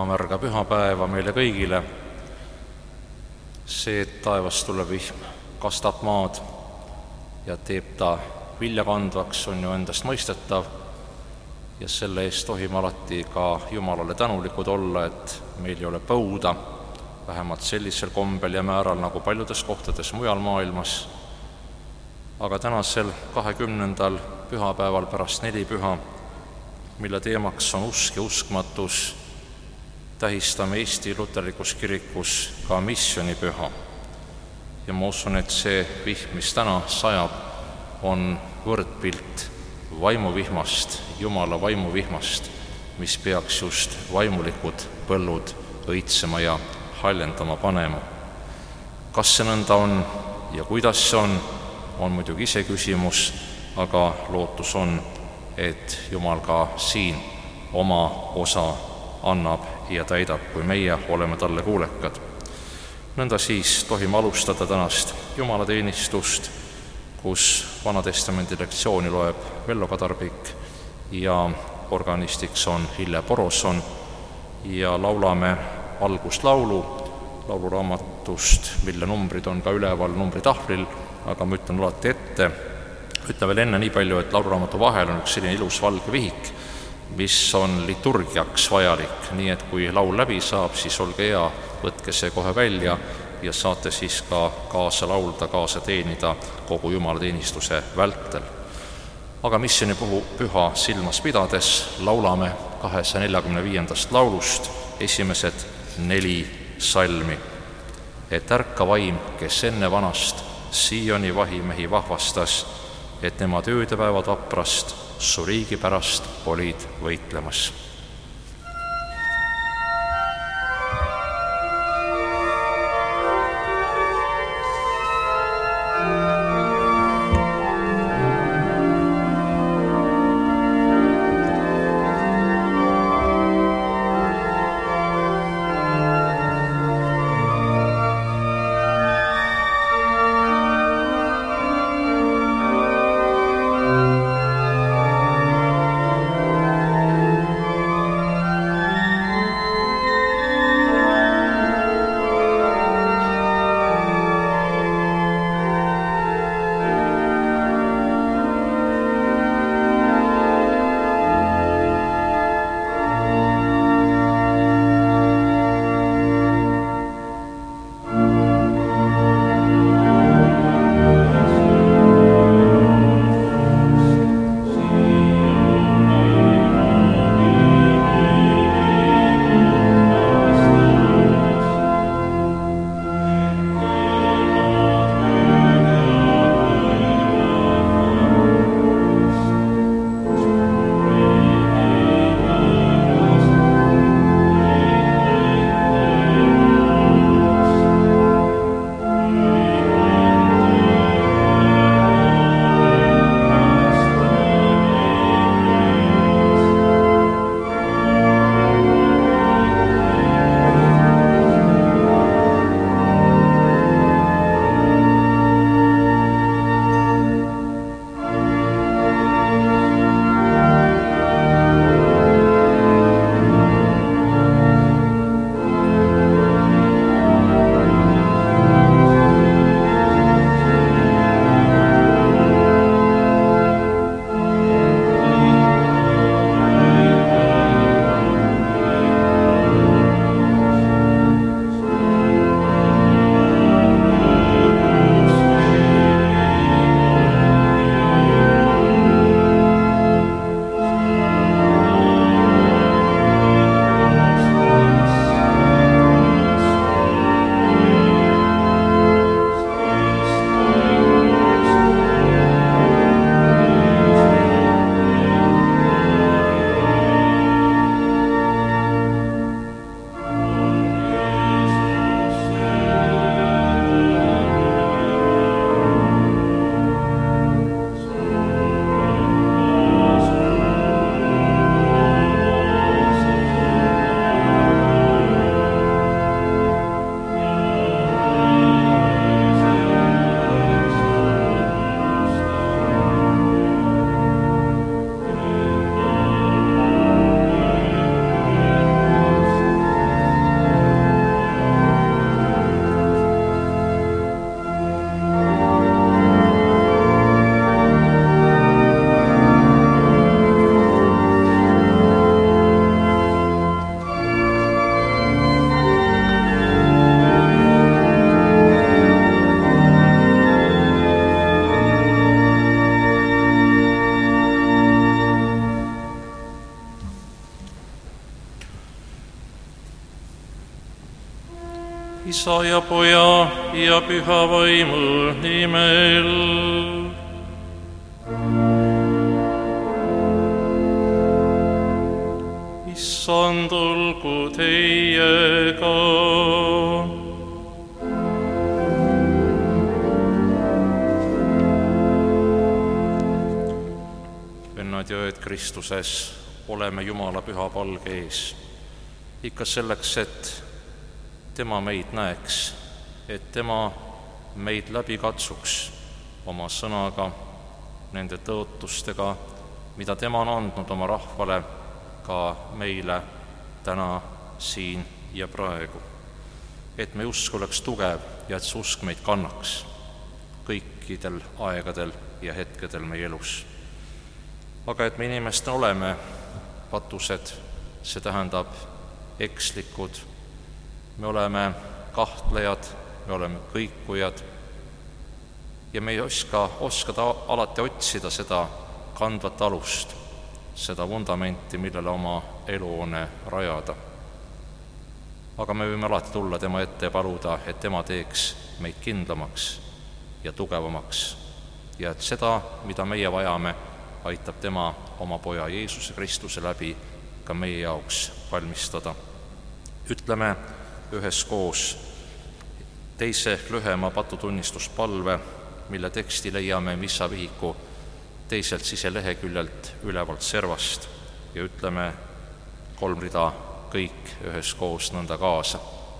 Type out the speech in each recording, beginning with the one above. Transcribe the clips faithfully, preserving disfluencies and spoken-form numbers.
tuhamärga pühapäeva meile kõigile. See, et taevast tulev vihm kastab maad ja teeb ta viljakandvaks, on ju endast mõistetav ja selle eest tohime alati ka Jumalale tänulikud olla, et meil ei ole põuda, vähemalt sellisel kombel ja määral nagu paljudes kohtades mujal maailmas. Aga tänasel kahekümnendal pühapäeval pärast nelipüha, mille teemaks on usk ja uskmatus, tähistame Eesti luterlikus kirikus ka missionipüha. Ja ma usun, et see vihm, mis täna sajab, on võrdpilt vaimuvihmast, Jumala vaimuvihmast, mis peaks just vaimulikud põllud õitsema ja haljendama panema. Kas see nõnda on ja kuidas see on, on muidugi ise küsimus, aga lootus on, et Jumal ka siin oma osa annab ja täidab, kui meie oleme talle kuulekad. Nõnda siis tohime alustada tänast jumalateenistust, kus Vanatestamendi lektsiooni loeb Vello Kadarbik ja organistiks on Hille Poroson ja laulame alguslaulu lauluraamatust, mille numbrid on ka üleval numbritahvlil, aga ma ütlen alati ette, ütlen veel enne nii palju, et lauluraamatu vahel on üks selline ilus valge vihik, mis on liturgiaks vajalik, nii et kui laul läbi saab, siis olge hea, võtke see kohe välja ja saate siis ka kaasa laulda, kaasa teenida kogu jumalateenistuse vältel. Aga missioni püha silmas pidades laulame kahesaja neljakümne viiendast laulust esimesed neli salmi. Et ärka vaim, kes enne vanast Sioni vahimehi vahvastas, et nemad öödepäevad vaprast su riigi pärast olid võitlemas. Thank you. Isa ja Poja ja Püha Vaimu nimel. Issand olgu teiega. Vennad ja õed Kristuses, oleme Jumala püha palge ees. Ikka selleks, et tema meid näeks, et tema meid läbi katsuks oma sõnaga, nende tõotustega, mida tema on andnud oma rahvale, ka meile täna siin ja praegu. Et meie usk oleks tugev ja et see usk meid kannaks kõikidel aegadel ja hetkedel meie elus. Aga et me inimestena oleme patused, see tähendab ekslikud, me oleme kahtlejad, me oleme kõikujad ja me ei oska, oskada alati otsida seda kandvat alust, seda vundamenti, millele oma eluhoone rajada. Aga me võime alati tulla tema ette ja paluda, et tema teeks meid kindlamaks ja tugevamaks ja et seda, mida meie vajame, aitab tema oma Poja Jeesuse Kristuse läbi ka meie jaoks valmistada. Ütleme üheskoos teise lühema patutunnistuspalve, mille teksti leiame missa vihiku teiselt siseleheküljelt ülevalt servast ja ütleme kolm rida kõik üheskoos nõnda kaasa.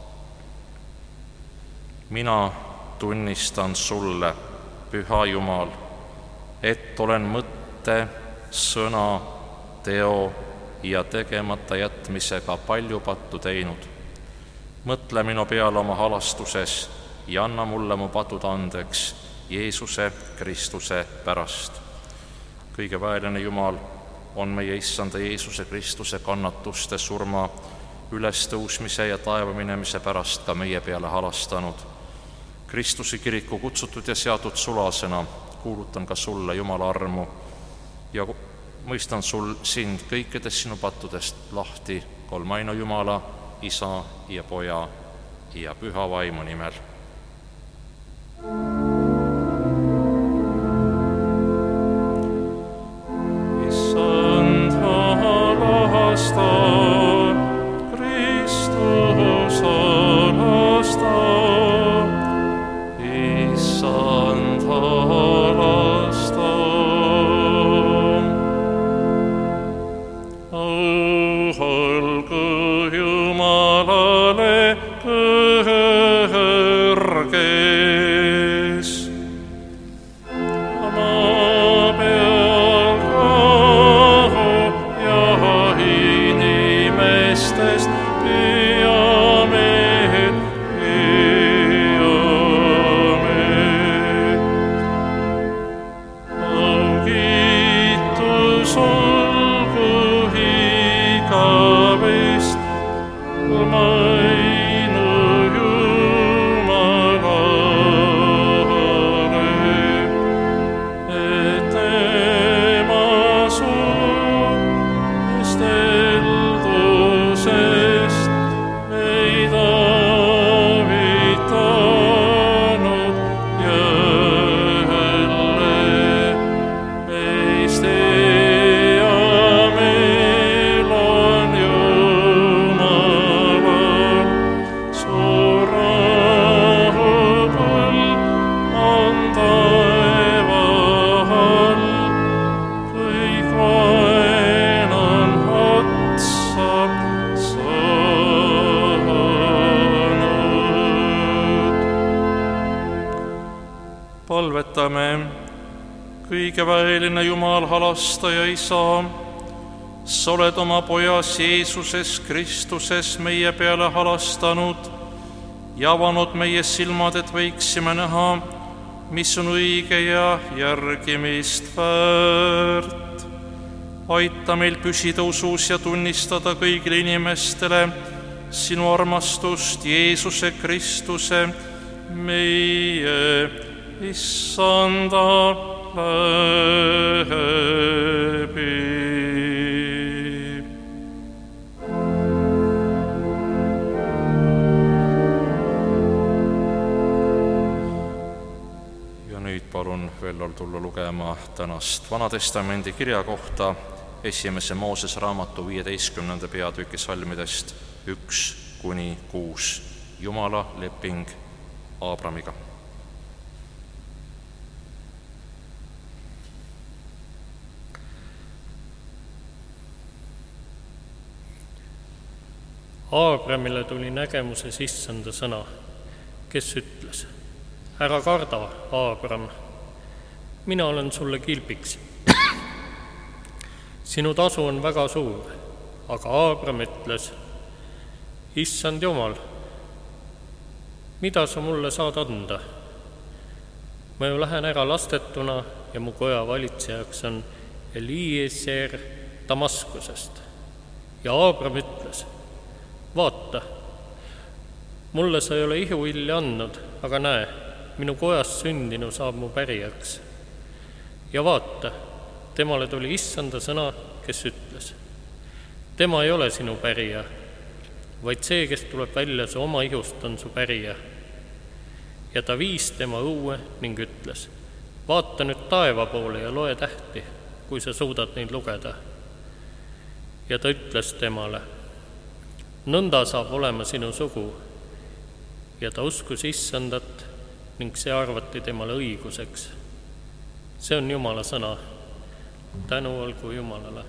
Mina tunnistan sulle, Püha Jumal, et olen mõtte, sõna, teo ja tegemata jätmisega palju pattu teinud. Mõtle minu peale oma halastuses ja anna mulle mu patud andeks Jeesuse Kristuse pärast. Kõige väeline Jumal on meie Issanda Jeesuse Kristuse kannatuste, surma, ülestõusmise ja taeva minemise pärast ka meie peale halastanud. Kristuse kiriku kutsutud ja seatud sulasena kuulutan ka sulle Jumala armu ja mõistan sul sind kõikidest sinu pattudest lahti kolmaina Jumala, Isa ja Poja ja Püha Vaimu nimel. Issand halasta, Kristus halasta, Issand halasta. Palvetame. Kõigeväeline Jumal, halastaja Isa, sa oled oma Pojas Jeesuses Kristuses meie peale halastanud ja avanud meie silmad, et võiksime näha, mis on õige ja järgimist väärt. Aita meil püsida usus ja tunnistada kõigile inimestele sinu armastust Jeesuse Kristuse, meie Issanda läbi. palun veel tulla lugema tänast Vanatestamendi kirja kohta esimese Moosese raamatu viieteistkümnenda peatüki salmidest üks kuni kuus. Jumala leping Aabramiga. Aabramile tuli nägemuses issanda sõna, kes ütles: ära karda, Aabram, mina olen sulle kilbiks. Sinu tasu on väga suur. Aga Aabram ütles: issand Jumal, mida sa mulle saad anda? Ma ju lähen ära lastetuna ja mu koja valitsejaks on Eliezer Damaskusest. Ja Aabram ütles: vaata, mulle sa ei ole ihuilli andnud, aga näe, minu kojas sündinu saab mu pärijaks. Ja vaata, temale tuli issanda sõna, kes ütles: tema ei ole sinu pärija, vaid see, kes tuleb välja su oma ihust, on su pärija. Ja ta viis tema õue ning ütles: vaata nüüd taeva poole ja loe tähti, kui sa suudad neid lugeda. Ja ta ütles temale: nõnda saab olema sinu sugu. Ja ta uskus issandat ning see arvati temale õiguseks. See on Jumala sõna. Tänu olgu Jumalale.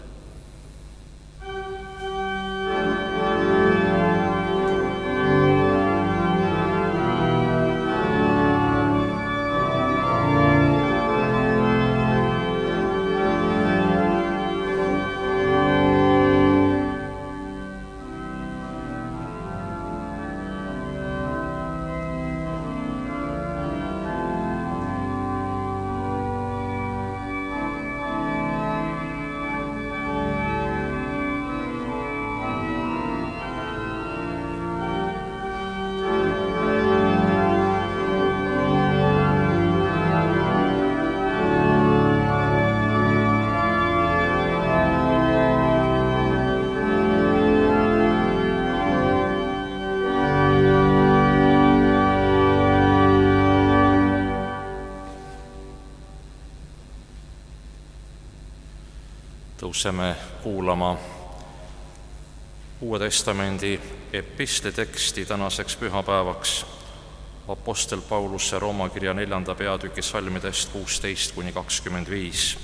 Tõuseme kuulama Uue Testamendi epistli teksti tänaseks pühapäevaks Apostel Pauluse Rooma kirja neljanda peatüki salmidest kuusteist kuni kakskümmend viis.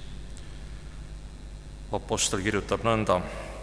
Apostel kirjutab nõnda: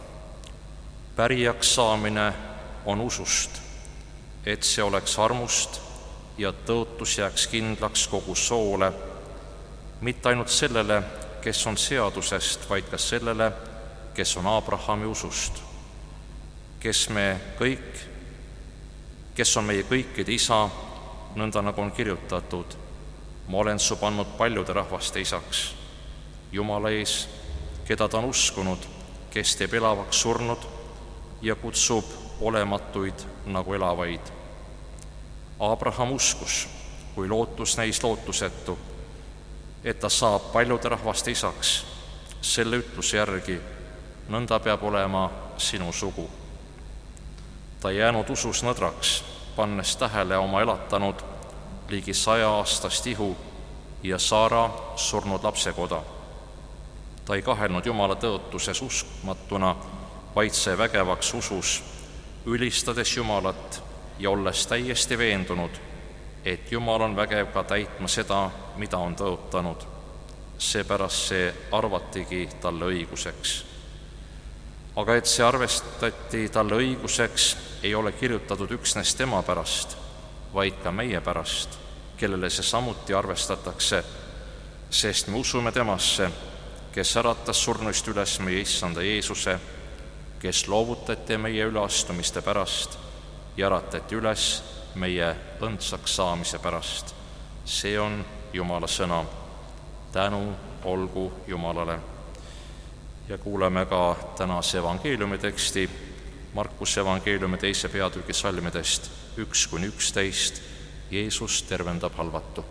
pärijaks saamine on usust, et see oleks armust ja tõotus jääks kindlaks kogu soole, mitte ainult sellele, kes on seadusest, vaid ka sellele, kes on Abrahami usust, kes me kõik, kes on meie kõikide isa, nõnda nagu on kirjutatud: ma olen su pannud paljude rahvaste isaks, Jumala ees, keda ta on uskunud, kes teeb elavaks surnud ja kutsub olematuid nagu elavaid. Abraham uskus, kui lootus näis lootusetu, et ta saab paljude rahvaste isaks, selle ütluse järgi: nõnda peab olema sinu sugu. Ta ei jäänud usus nõdraks, pannes tähele oma elatanud ligi saja aastast ihu ja Saara surnud lapsekoda. Ta ei kahelnud Jumala tõotuses uskmatuna, vaid sai vägevaks usus, ülistades Jumalat ja olles täiesti veendunud, et Jumal on vägev ka täitma seda, mida on tõotanud. Seepärast see arvatigi talle õiguseks. Aga et see arvestati talle õiguseks, ei ole kirjutatud üksnes tema pärast, vaid ka meie pärast, kellele see samuti arvestatakse, sest me usume temasse, kes äratas surnuist üles meie issanda Jeesuse, kes loovutati meie üleastumiste pärast ja äratati üles meie õndsaks saamise pärast. See on Jumala sõna. Tänu olgu Jumalale. Ja kuuleme ka tänase evangeeliumi teksti Markuse evangeeliumi teise peatüki salmidest üks kuni üksteist. Jeesus tervendab halvatu.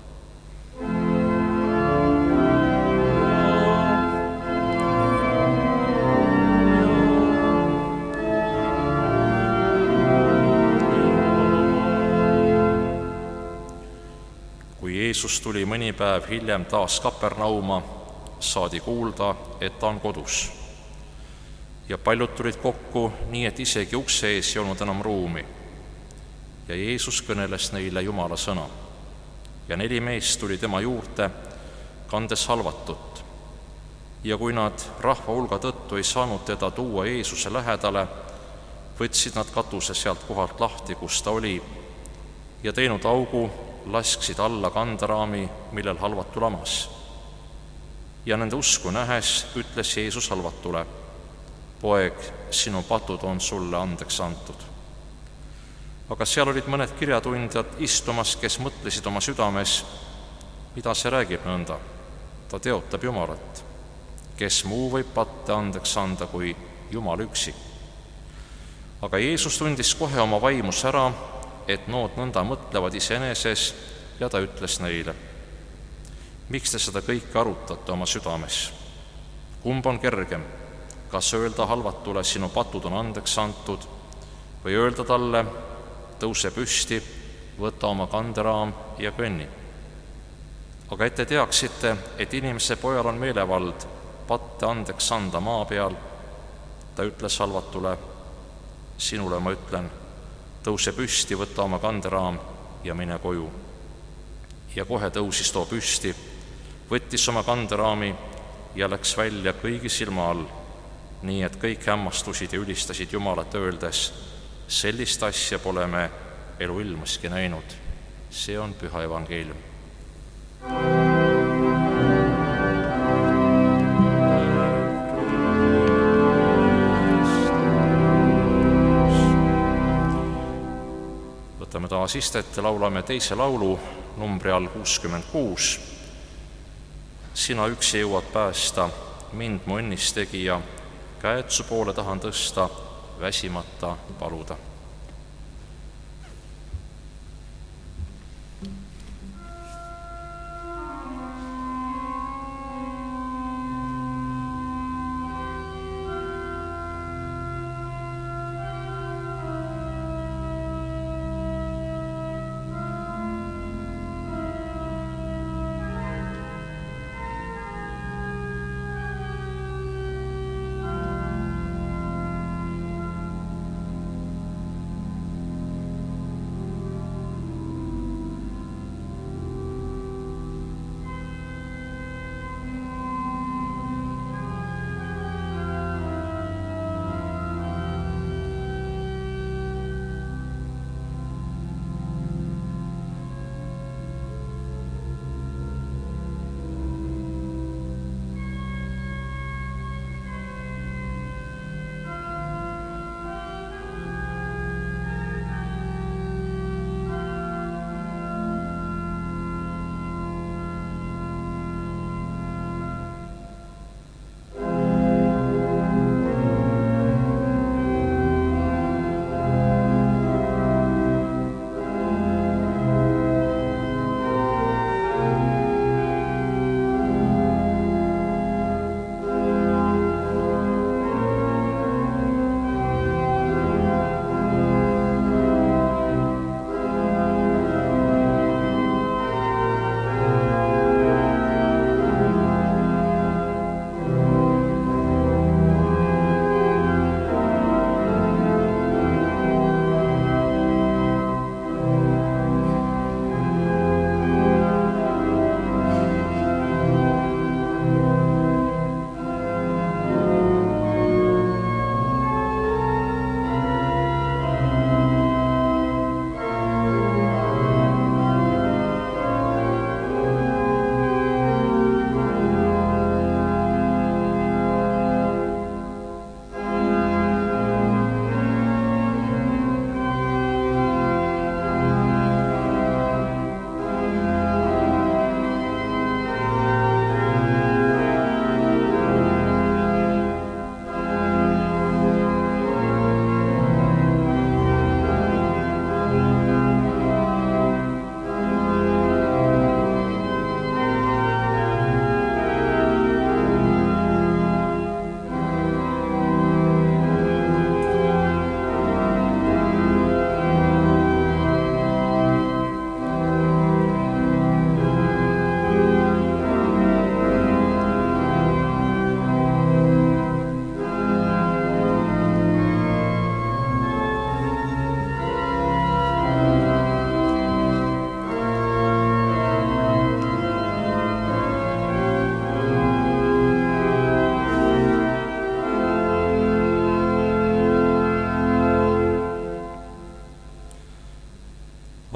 Kui kui Jeesus tuli mõni päev hiljem taas Kapernauma, saadi kuulda, et ta on kodus. Ja paljud tulid kokku, nii et isegi ukse ees ei olnud enam ruumi. Ja Jeesus kõneles neile Jumala sõna. Ja neli meest tuli tema juurde, kandes halvatut. Ja kui nad rahva hulga tõttu ei saanud teda tuua Jeesuse lähedale, võtsid nad katuse sealt kohalt lahti, kus ta oli, ja teinud augu, lasksid alla kanderaami, millel halvatu lamas. Ja nende usku nähes ütles Jeesus halvatule: poeg, sinu patud on sulle andeks antud. Aga seal olid mõned kirjatundjad istumas, kes mõtlesid oma südames: mida see räägib nõnda? Ta teotab Jumalat. Kes muu võib patte andeks anda kui Jumal üksi? Aga Jeesus tundis kohe oma vaimus ära, et nood nõnda mõtlevad iseeneses, ja ta ütles neile: miks te seda kõike arutate oma südames? Kumb on kergem, kas öelda halvatule, sinu patud on andeks antud, või öelda talle: tõuse püsti, võta oma kanderaam ja kõnni? Aga et te teaksite, et inimese pojal on meelevald patte andeks anda maa peal, ta ütles halvatule: sinule ma ütlen, tõuse püsti, võta oma kanderaam ja mine koju. Ja kohe tõusis too püsti, võttis oma kanderaami ja läks välja kõigi silma all, nii et kõik hämmastusid ja ülistasid Jumalat, öeldes: sellist asja pole me eluilmaski näinud. See on püha evangeelium. Võtame taas istet ja laulame teise laulu numbri all kuuskümmend kuus. Sina üksi jõuad päästa, mind mu õnnistegija, käed su poole tahan tõsta, väsimata paluda.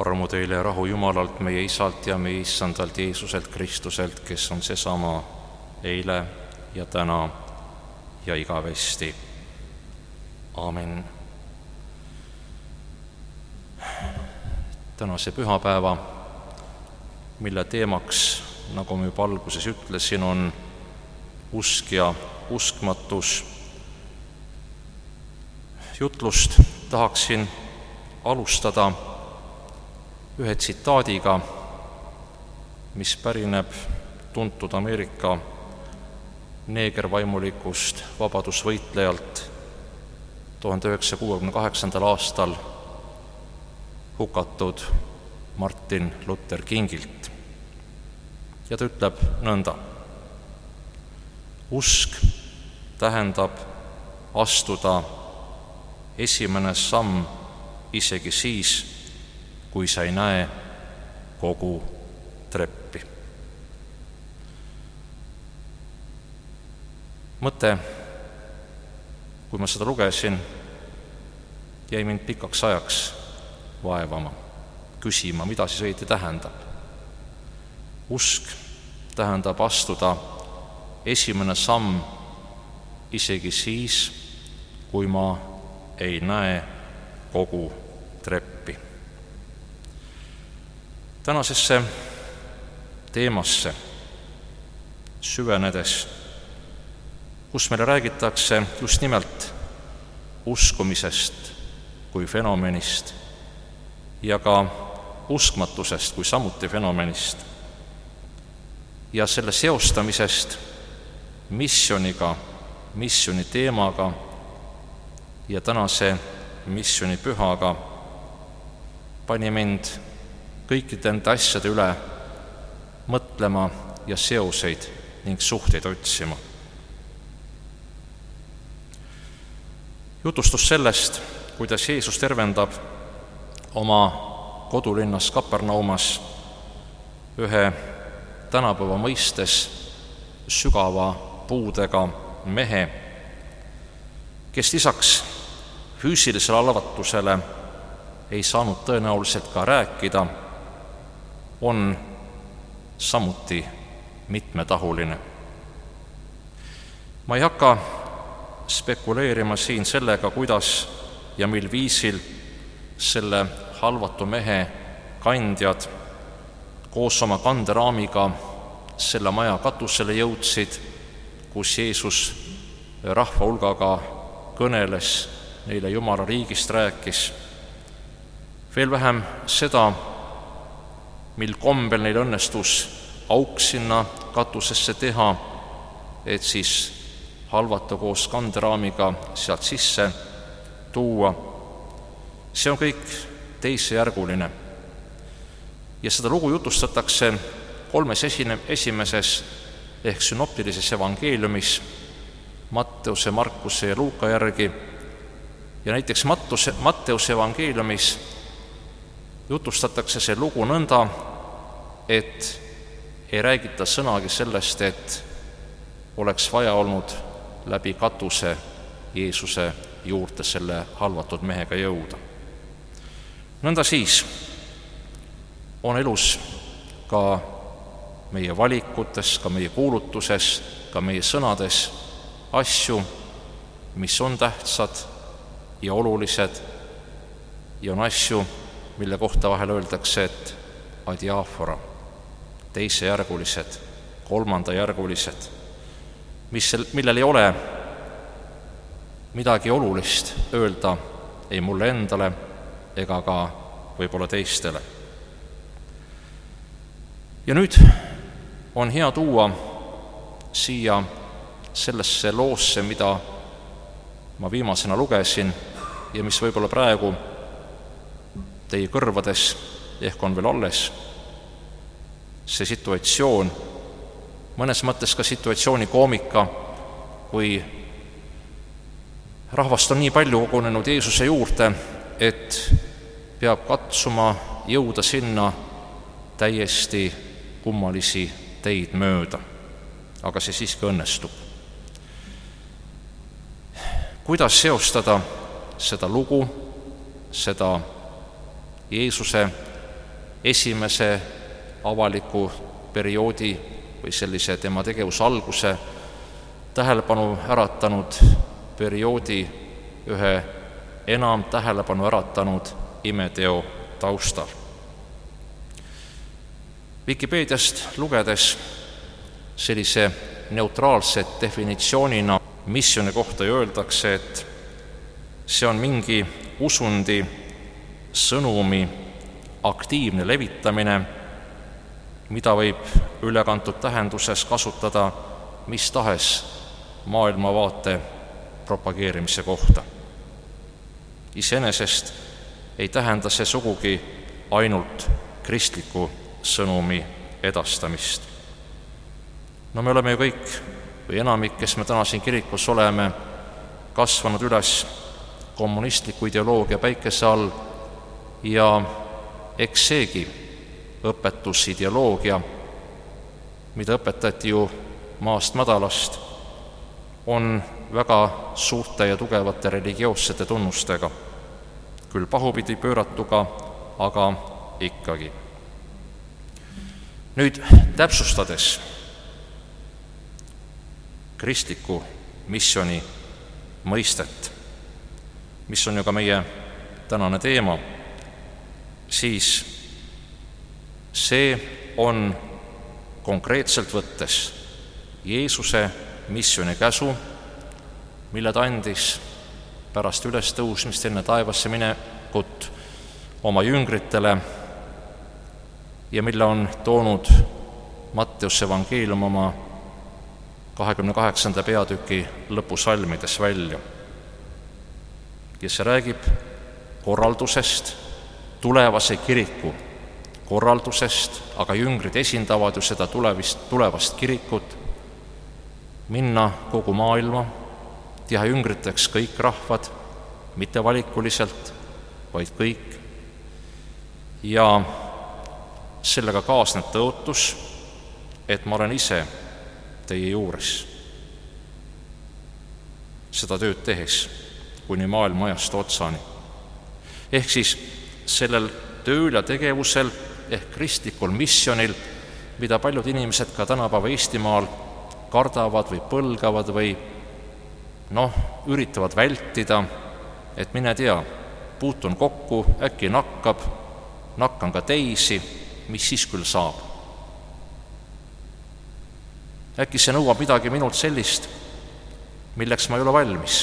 armu teile ja rahu Jumalalt, meie Isalt ja meie Issandalt Jeesuselt Kristuselt, kes on seesama eile ja täna ja igavesti. Aamen. Tänase pühapäeva, mille teemaks, nagu ma juba alguses ütlesin, on usk ja uskmatus. Jutlust tahaksin alustada ühe tsitaadiga, mis pärineb tuntud Ameerika neegervaimulikust vabadusvõitlejalt tuhande üheksasaja kuuekümne kaheksandal aastal hukatud Martin Luther Kingilt. Ja ta ütleb nõnda: usk tähendab astuda esimene samm isegi siis, kui sa ei näe kogu treppi. Mõte, kui ma seda lugesin, jäi mind pikaks ajaks vaevama, küsima, mida siis õieti tähendab. Usk tähendab astuda esimene samm isegi siis, kui ma ei näe kogu treppi. Tänasesse teemasse süvenedes, kus meile räägitakse just nimelt uskumisest kui fenomenist ja ka uskmatusest kui samuti fenomenist ja selle seostamisest missiooniga, missiooni teemaga ja tänase missioonipühaga, pani mind kõikide nende asjade üle mõtlema ja seoseid ning suhteid otsima. Jutustus sellest, kuidas Jeesus tervendab oma kodulinnas Kapernaumas ühe tänapäeva mõistes sügava puudega mehe, kes lisaks füüsilisele halvatusele ei saanud tõenäoliselt ka rääkida, on samuti mitmetahuline. Ma ei hakka spekuleerima siin sellega, kuidas ja mil viisil selle halvatu mehe kandjad koos oma kanderaamiga selle maja katusele jõudsid, kus Jeesus rahva hulgaga kõneles, neile Jumala riigist rääkis. Veel vähem seda, mil kombel neil õnnestus auk sinna katusesse teha, et siis halvata koos kanderaamiga sealt sisse tuua. See on kõik teisejärguline. Ja seda lugu jutustatakse kolmes esine, esimeses ehk synoptilises evangeeliumis Matteuse, Markuse ja Luuka järgi. Ja näiteks Matteuse, Matteuse evangeeliumis jutustatakse see lugu nõnda, et ei räägita sõnagi sellest, et oleks vaja olnud läbi katuse Jeesuse juurde selle halvatud mehega jõuda. Nõnda siis on elus ka meie valikutes, ka meie kuulutuses, ka meie sõnades asju, mis on tähtsad ja olulised, ja on asju, mille kohta vahel öeldakse, et adiaafora, teisejärgulised, kolmandajärgulised, mis, millel ei ole midagi olulist öelda ei mulle endale ega ka võib-olla teistele. Ja nüüd on hea tuua siia sellesse loosse, mida ma viimasena lugesin ja mis võib-olla praegu teie kõrvades ehk on veel alles, see situatsioon, mõnes mõttes ka situatsiooni koomika, kui rahvast on nii palju kogunenud Jeesuse juurde, et peab katsuma jõuda sinna täiesti kummalisi teid mööda, aga see siiski õnnestub. Kuidas seostada seda lugu, seda Jeesuse esimese avaliku perioodi või sellise tema tegevuse alguse tähelepanu äratanud perioodi ühe enam tähelepanu äratanud imeteo taustal. Vikipeediast lugedes sellise neutraalse definitsioonina missiooni kohta öeldakse, et see on mingi usundi sõnumi aktiivne levitamine, mida võib ülekantud tähenduses kasutada mis tahes maailmavaate propageerimise kohta. Iseenesest ei tähenda see sugugi ainult kristliku sõnumi edastamist. No me oleme ju kõik, või enamik, kes me täna siin kirikus oleme, kasvanud üles kommunistliku ideoloogia päikese all ja eks seegi õpetusideoloogia, mida õpetati ju maast madalast, on väga suurte ja tugevate religioossete tunnustega, küll pahupidi pööratuga, aga ikkagi. Nüüd täpsustades kristliku missiooni mõistet, mis on ju ka meie tänane teema, siis see on konkreetselt võttes Jeesuse missiooni käsu, mille ta andis pärast ülestõusmist enne taevasse minekut oma jüngritele ja mille on toonud Matteuse evangeelium oma kahekümne kaheksanda peatüki lõpusalmides välja. Ja see räägib korraldusest, tulevase kiriku korraldusest, aga jüngrid esindavad ju seda tulevist, tulevast kirikut, minna kogu maailma, teha jüngriteks kõik rahvad, mitte valikuliselt, vaid kõik. Ja sellega kaasneb tõotus, et ma olen ise teie juures seda tööd tehes kuni maailma ajast otsani. Ehk siis sellel tööl ja tegevusel ehk kristlikul missionil, mida paljud inimesed ka tänapäeva Eestimaal kardavad või põlgavad või noh, üritavad vältida, et mine tea, puutun kokku, äkki nakkab, nakkan ka teisi, mis siis küll saab. Äkki see nõuab midagi minult sellist, milleks ma ei ole valmis.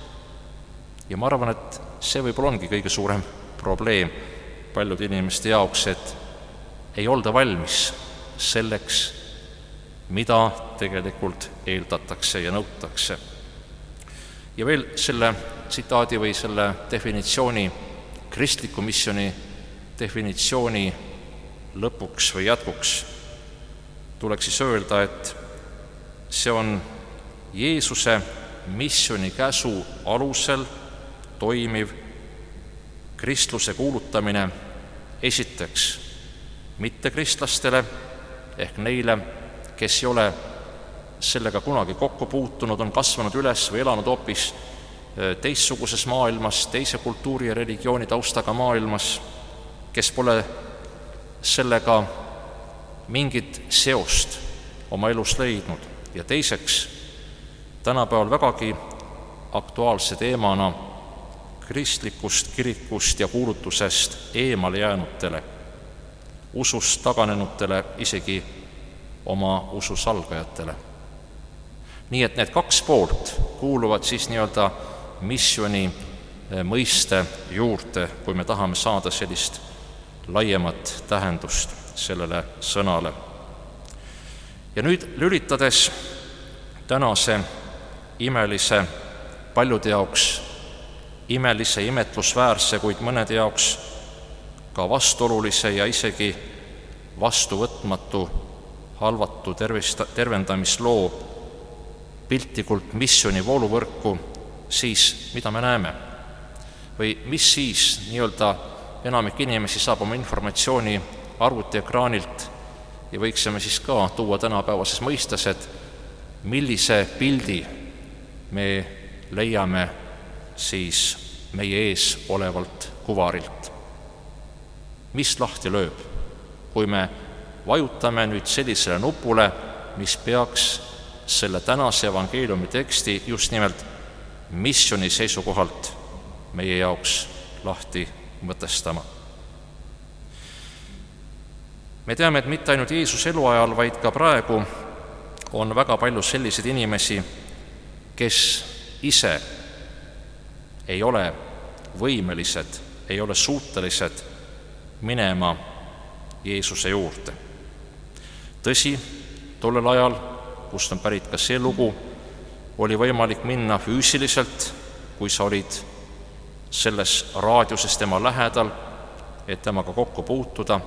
Ja ma arvan, et see võib-olla ongi kõige suurem probleem paljude inimeste jaoks, et ei olda valmis selleks, mida tegelikult eeldatakse ja nõutakse. Ja veel selle tsitaadi või selle definitsiooni, kristliku missiooni definitsiooni lõpuks või jätkuks tuleks siis öelda, et see on Jeesuse missiooni käsu alusel toimiv kristluse kuulutamine esiteks mittekristlastele ehk neile, kes ei ole sellega kunagi kokku puutunud, on kasvanud üles või elanud hoopis teistsuguses maailmas, teise kultuuri ja religiooni taustaga maailmas, kes pole sellega mingit seost oma elus leidnud. Ja teiseks, tänapäeval vägagi aktuaalse teemana kristlikust kirikust ja kuulutusest eemale jäänutele, usust taganenutele, isegi oma usu salgajatele. Nii et need kaks poolt kuuluvad siis nii-öelda missiooni mõiste juurde, kui me tahame saada sellist laiemat tähendust sellele sõnale. Ja nüüd lülitades tänase imelise, paljude jaoks imelise, imetlusväärse, kuid mõnede jaoks ka vastuolulise ja isegi vastuvõtmatu halvatu tervist, tervendamisloo piltlikult missiooni vooluvõrku, siis mida me näeme? Või mis siis nii-öelda enamik inimesi saab oma informatsiooni arvutiekraanilt ja võiksime siis ka tuua tänapäevases mõistes, et millise pildi me leiame siis meie ees olevalt kuvarilt. Mis lahti lööb? kui me vajutame nüüd sellisele nupule, mis peaks selle tänase evangeeliumi teksti just nimelt missiooni seisukohalt meie jaoks lahti mõtestama. Me teame, et mitte ainult Jeesuse eluajal, vaid ka praegu on väga palju selliseid inimesi, kes ise ei ole võimelised, ei ole suutelised minema Jeesuse juurde. Tõsi, tollel ajal, kust on pärit ka see lugu, oli võimalik minna füüsiliselt, kui sa olid selles raadiuses tema lähedal, et temaga kokku puutuda.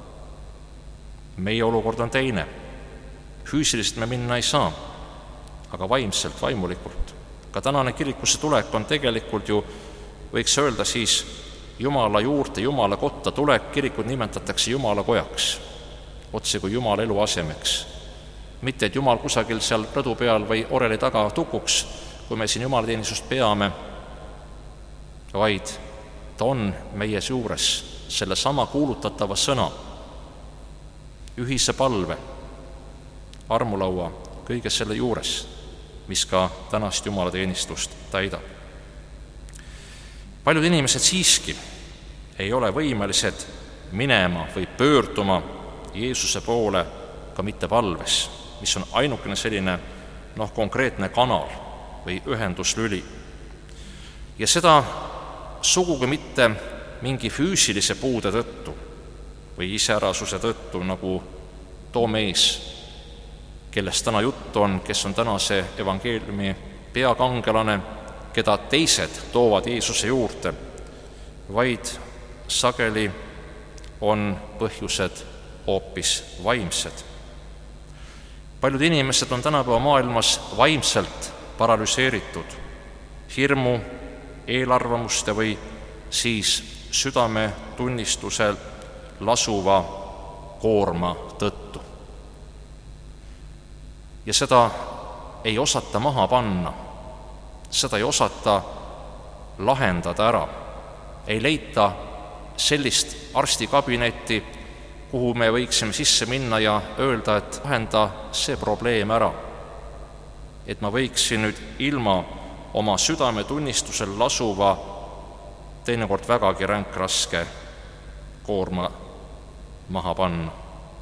Meie olukord on teine. Füüsiliselt me minna ei saa, aga vaimselt, vaimulikult. Ka tänane kirikusse tulek on tegelikult ju, võiks öelda siis, Jumala juurde, Jumala kotta tulek. Kirikud nimetatakse Jumala kojaks, otse kui Jumala elu asemeks. Mitte, et Jumal kusagil seal rõdu peal või oreli taga tukuks, kui me siin jumalateenistust peame, vaid ta on meie juures selle sama kuulutatava sõna, ühise palve, armulaua, kõige selle juures, mis ka tänast jumalateenistust täidab. Paljud inimesed siiski ei ole võimelised minema või pöörduma Jeesuse poole ka mitte palves, mis on ainukene selline noh, konkreetne kanal või ühenduslüli. Ja seda sugugi mitte mingi füüsilise puude tõttu või iseärasuse tõttu, nagu too mees, kellest täna juttu on, kes on tänase evangeeliumi peakangelane, keda teised toovad Jeesuse juurde, vaid sageli on põhjused hoopis vaimsed. Paljud inimesed on tänapäeva maailmas vaimselt paralüseeritud hirmu, eelarvamuste või siis südametunnistusel lasuva koorma tõttu. Ja seda ei osata maha panna, seda ei osata lahendada ära. Ei leita sellist arstikabinetti, kuhu me võiksime sisse minna ja öelda, et lahenda see probleem ära. Et ma võiksin nüüd ilma oma südametunnistusel lasuva, teinekord vägagi ränk raske koorma maha panna.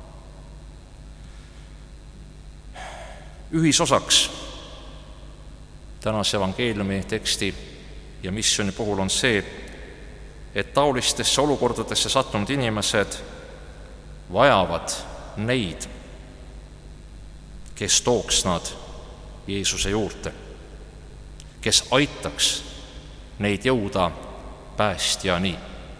Ühisosaks tänase evangeeliumi teksti ja missiooni puhul on see, et taolistesse olukordadesse sattunud inimesed vajavad neid, kes tooks nad Jeesuse juurde, kes aitaks neid jõuda päästjani.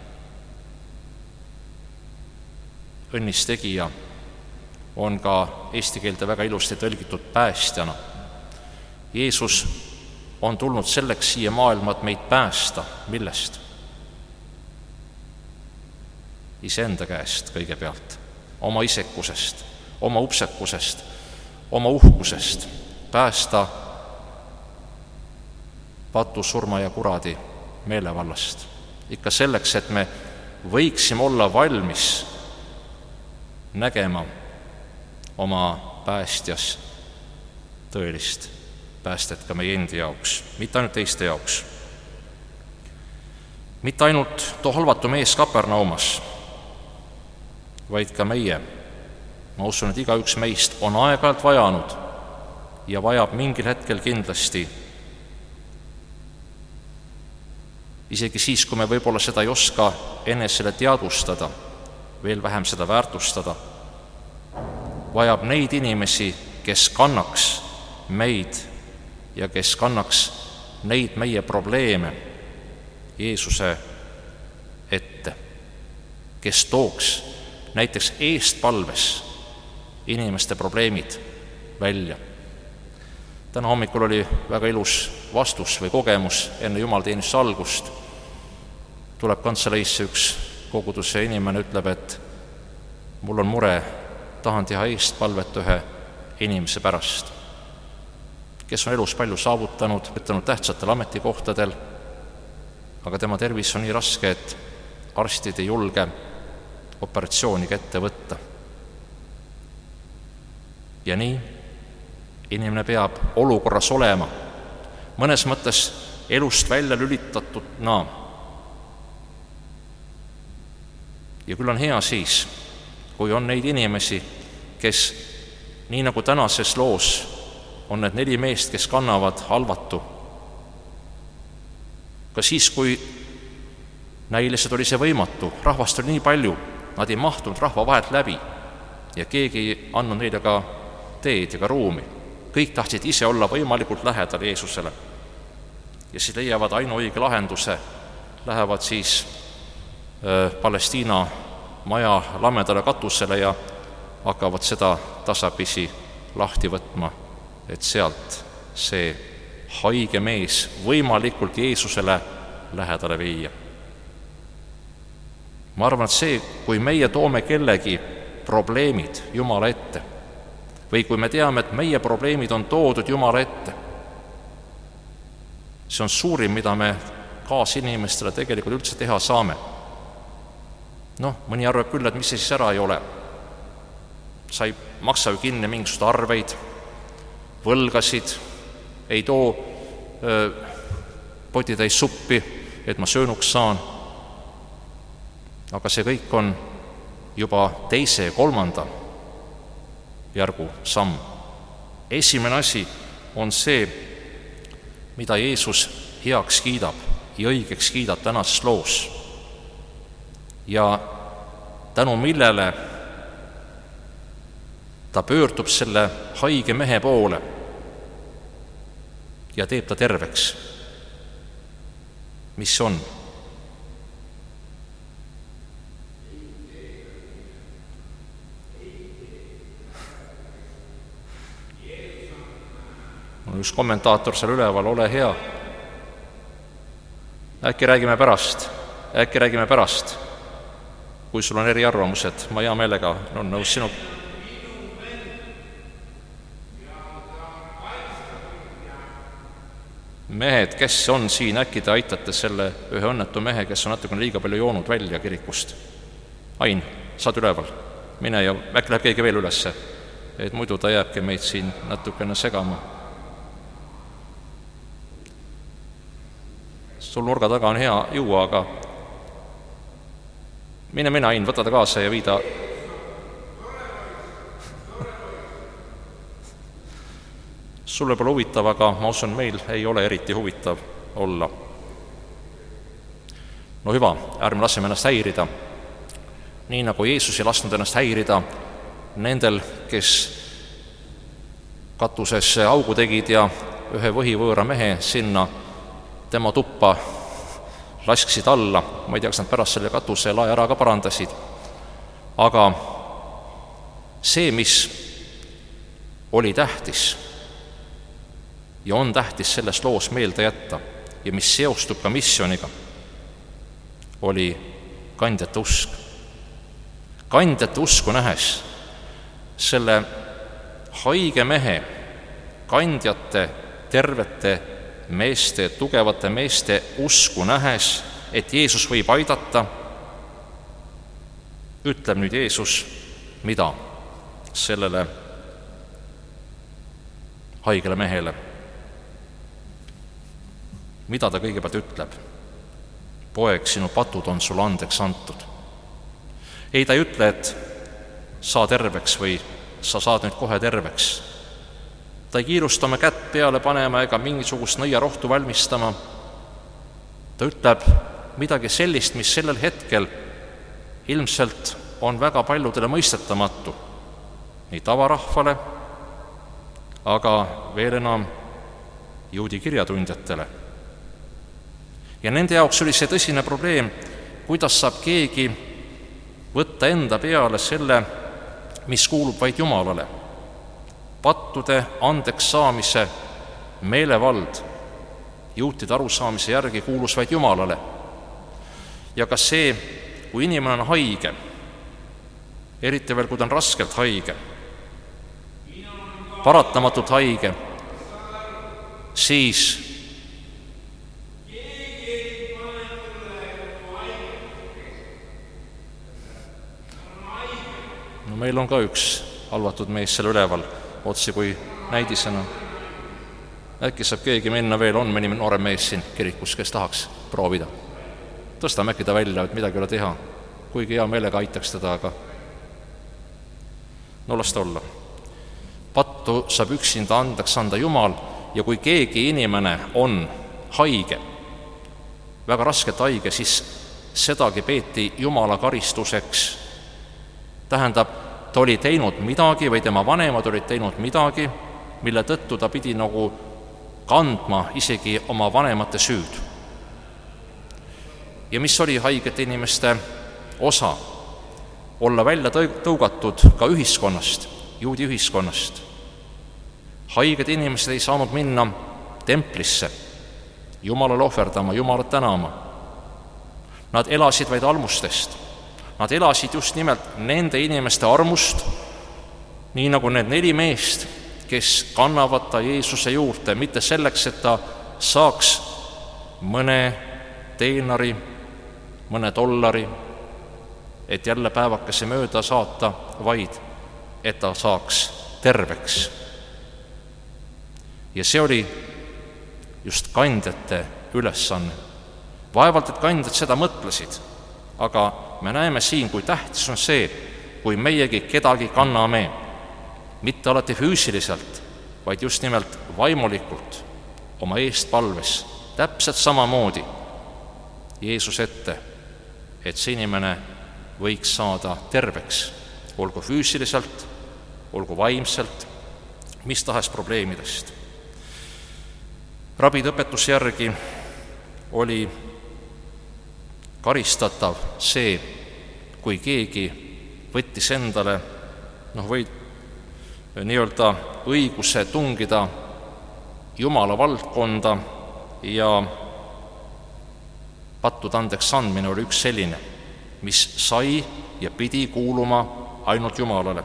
Õnnistegija on ka eesti keelde väga ilusti tõlgitud päästjana. Jeesus on tulnud selleks siia maailma, et meid päästa. Millest? Iseenda käest kõigepealt, oma isekusest, oma upsekusest, oma uhkusest, päästa patu, surma ja kuradi meelevallast. Ikka selleks, et me võiksime olla valmis nägema oma päästjas tõelist päästet ka meie endi jaoks, mitte ainult teiste jaoks. Mitte ainult too halvatu mees Kapernaumas, vaid ka meie. Ma usun, et igaüks meist on aeg-ajalt vajanud ja vajab mingil hetkel kindlasti, isegi siis, kui me võib-olla seda ei oska enesele teadvustada, veel vähem seda väärtustada, vajab neid inimesi, kes kannaks meid ja kes kannaks neid meie probleeme Jeesuse ette, kes tooks näiteks eestpalves inimeste probleemid välja. Täna hommikul oli väga ilus vastus või kogemus enne jumalateenistuse algust. Tuleb kantseleisse üks koguduse inimene, ütleb, et mul on mure, tahan teha eestpalvet ühe inimese pärast, kes on elus palju saavutanud, võtanud tähtsatel ametikohtadel, aga tema tervis on nii raske, et arstid ei julge operatsiooni ette võtta. Ja nii inimene peab olukorras olema, mõnes mõttes elust välja lülitatuna. Ja küll on hea siis, kui on neid inimesi, kes nii nagu tänases loos on need neli meest, kes kannavad halvatu. Ka siis, kui näiliselt oli see võimatu, rahvast oli nii palju, nad ei mahtunud rahva vahelt läbi ja keegi ei andnud neile ka teed ja ka ruumi. Kõik tahtsid ise olla võimalikult lähedal Jeesusele. Ja siis leiavad ainuõige lahenduse, lähevad siis äh, Palestiina maja lamedale katusele ja hakkavad seda tasapisi lahti võtma, et sealt see haige mees võimalikult Jeesusele lähedale viia. Ma arvan, et see, kui meie toome kellegi probleemid Jumala ette või kui me teame, et meie probleemid on toodud Jumala ette, see on suurim, mida me kaasinimestele tegelikult üldse teha saame. Noh, mõni arvab küll, et mis see siis ära ei ole. Sa ei maksa ju kinni mingisugust arveid, võlgasid, ei too öö, potitäis suppi, et ma söönuks saan. Aga see kõik on juba teise ja kolmanda järgu samm. Esimene asi on see, mida Jeesus heaks kiidab ja õigeks kiidab tänases loos. Ja tänu millele ta pöördub selle haige mehe poole ja teeb ta terveks. Mis on? On üks kommentaator seal üleval, ole hea. Äkki räägime pärast, äkki räägime pärast. Kui sul on eri arvamused, ma hea meelega on nõus sinu. Mehed, kes on siin, äkki te aitate selle ühe õnnetu mehe, kes on natukene liiga palju joonud välja kirikust. Ain, saad üleval, mine ja äkki läheb keegi veel ülesse, et muidu ta jääbki meid siin natukene segama. Sul nurga taga on hea juua, aga mine, mine, Ain, võta ta kaasa ja viida. Sulle pole huvitav, aga ma usun, meil ei ole eriti huvitav olla. No hüva, ärme laseme ennast häirida. Nii nagu Jeesus ei lasknud ennast häirida nendel, kes katusesse augu tegid ja ühe võhivõõra mehe sinna tema tuppa lasksid alla. Ma ei tea, kas nad pärast selle katuse lae ära ka parandasid. Aga see, mis oli tähtis ja on tähtis selles loos meelde jätta ja mis seostub ka missiooniga, oli kandjate usk. Kandjate usku nähes, selle haige mehe kandjate, tervete meeste, tugevate meeste usku nähes, et Jeesus võib aidata, ütleb nüüd Jeesus, mida sellele haigele mehele. Mida ta kõigepealt ütleb? Poeg, sinu patud on sulle andeks antud. Ei, ta ei ütle, et saa terveks või sa saad nüüd kohe terveks. Ta ei kiirusta oma kätt peale panema ega mingisugust nõiarohtu valmistama. Ta ütleb midagi sellist, mis sellel hetkel ilmselt on väga paljudele mõistetamatu, nii tavarahvale, aga veel enam juudi kirjatundjatele. Ja nende jaoks oli see tõsine probleem, kuidas saab keegi võtta enda peale selle, mis kuulub vaid Jumalale. Pattude andeks saamise meelevald juutide arusaamise järgi kuulus vaid Jumalale. Ja ka see, kui inimene on haige, eriti veel, kui ta on raskelt haige, paratamatult haige, siis no meil on ka üks halvatud mees seal üleval, otsi kui näidisena. Äkki saab keegi minna veel, on mõni noorem mees siin kirikus, kes tahaks proovida. Tõstame äkki ta välja, et midagi ei ole teha. Kuigi hea meelega aitaks teda, aga no las ta olla. Pattu saab üksinda andeks anda Jumal ja kui keegi inimene on haige, väga rasket haige, siis sedagi peeti Jumala karistuseks. Tähendab, ta oli teinud midagi või tema vanemad olid teinud midagi, mille tõttu ta pidi nagu kandma isegi oma vanemate süüd. Ja mis oli haigete inimeste osa? Olla välja tõugatud ka ühiskonnast, juudi ühiskonnast. Haiged inimesed ei saanud minna templisse, Jumalale ohverdama, Jumalat tänama. Nad elasid vaid almustest. Nad elasid just nimelt nende inimeste armust, nii nagu need neli meest, kes kannavad ta Jeesuse juurde, mitte selleks, et ta saaks mõne teenari, mõne dollari, et jälle päevakese mööda saata, vaid et ta saaks terveks. Ja see oli just kandjate ülesanne. Vaevalt, et kandjad seda mõtlesid, aga me näeme siin, kui tähtis on see, kui meiegi kedagi kanname, mitte alati füüsiliselt, vaid just nimelt vaimulikult oma eest palves, täpselt samamoodi Jeesus ette, et see inimene võiks saada terveks, olgu füüsiliselt, olgu vaimselt, mis tahes probleemidest. Rabide õpetuse järgi oli karistatav see, kui keegi võttis endale noh, või nii-öelda õiguse tungida Jumala valdkonda ja pattude andeks andmine oli üks selline, mis sai ja pidi kuuluma ainult Jumalale.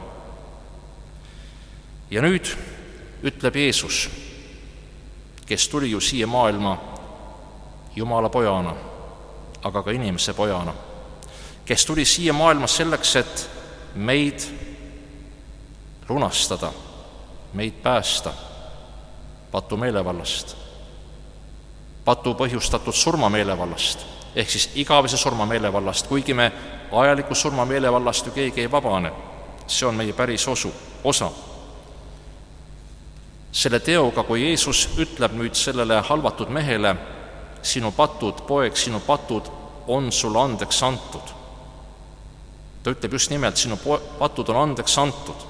Ja nüüd ütleb Jeesus, kes tuli ju siia maailma Jumala pojana, aga ka inimese pojana, kes tuli siia maailma selleks, et meid lunastada, meid päästa patu meelevallast, patu põhjustatud surmameelevallast, ehk siis igavese surmameelevallast, kuigi me ajaliku surmameelevallast ju keegi ei vabane, see on meie päris osu, osa. Selle teoga, kui Jeesus ütleb nüüd sellele halvatud mehele, sinu patud, poeg, sinu patud on sulle andeks antud. Ta ütleb just nimelt, sinu patud on andeks antud.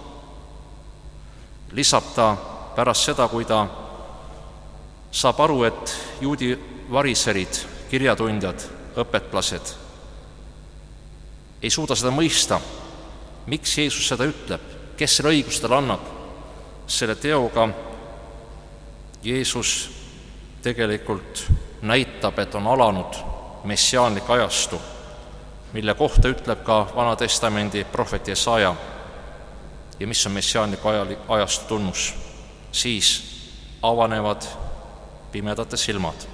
Lisab ta pärast seda, kui ta saab aru, et juudi variserid, kirjatundjad, õpetlased ei suuda seda mõista, miks Jeesus seda ütleb, kes selle õigust talle annab. Selle teoga Jeesus tegelikult näitab, et on alanud messiaanlik ajastu, mille kohta ütleb ka Vana Testamendi prohvet Jesaja. Ja mis on messiaanlik ajastu tunnus? Siis avanevad pimedate silmad,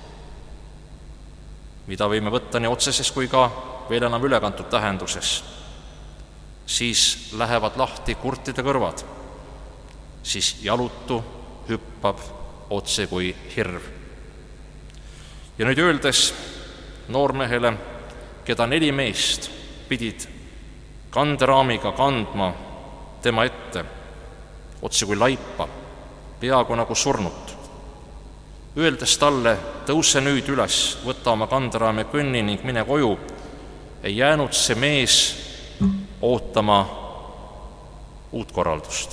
mida võime võtta nii otseses kui ka veel enam ülekantud tähenduses. Siis lähevad lahti kurtide kõrvad, siis jalutu hüppab otse kui hirv. Ja nüüd öeldes noormehele, keda neli meest pidid kanderaamiga kandma tema ette, otse kui laipa, peaaegu nagu surnut. Öeldes talle, tõuse nüüd üles, võta oma kanderaam ja kõnni ning mine koju, ei jäänud see mees ootama uut korraldust.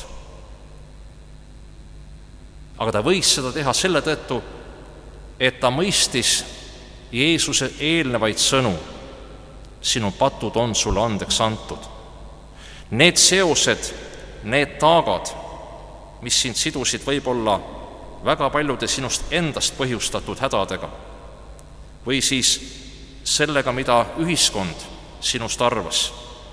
Aga ta võis seda teha selle tõttu, et ta mõistis Jeesuse eelnevaid sõnu, sinu patud on sulle andeks antud. Need seosed, need taagad, mis sind sidusid võib-olla väga paljude sinust endast põhjustatud hädadega või siis sellega, mida ühiskond sinust arvas,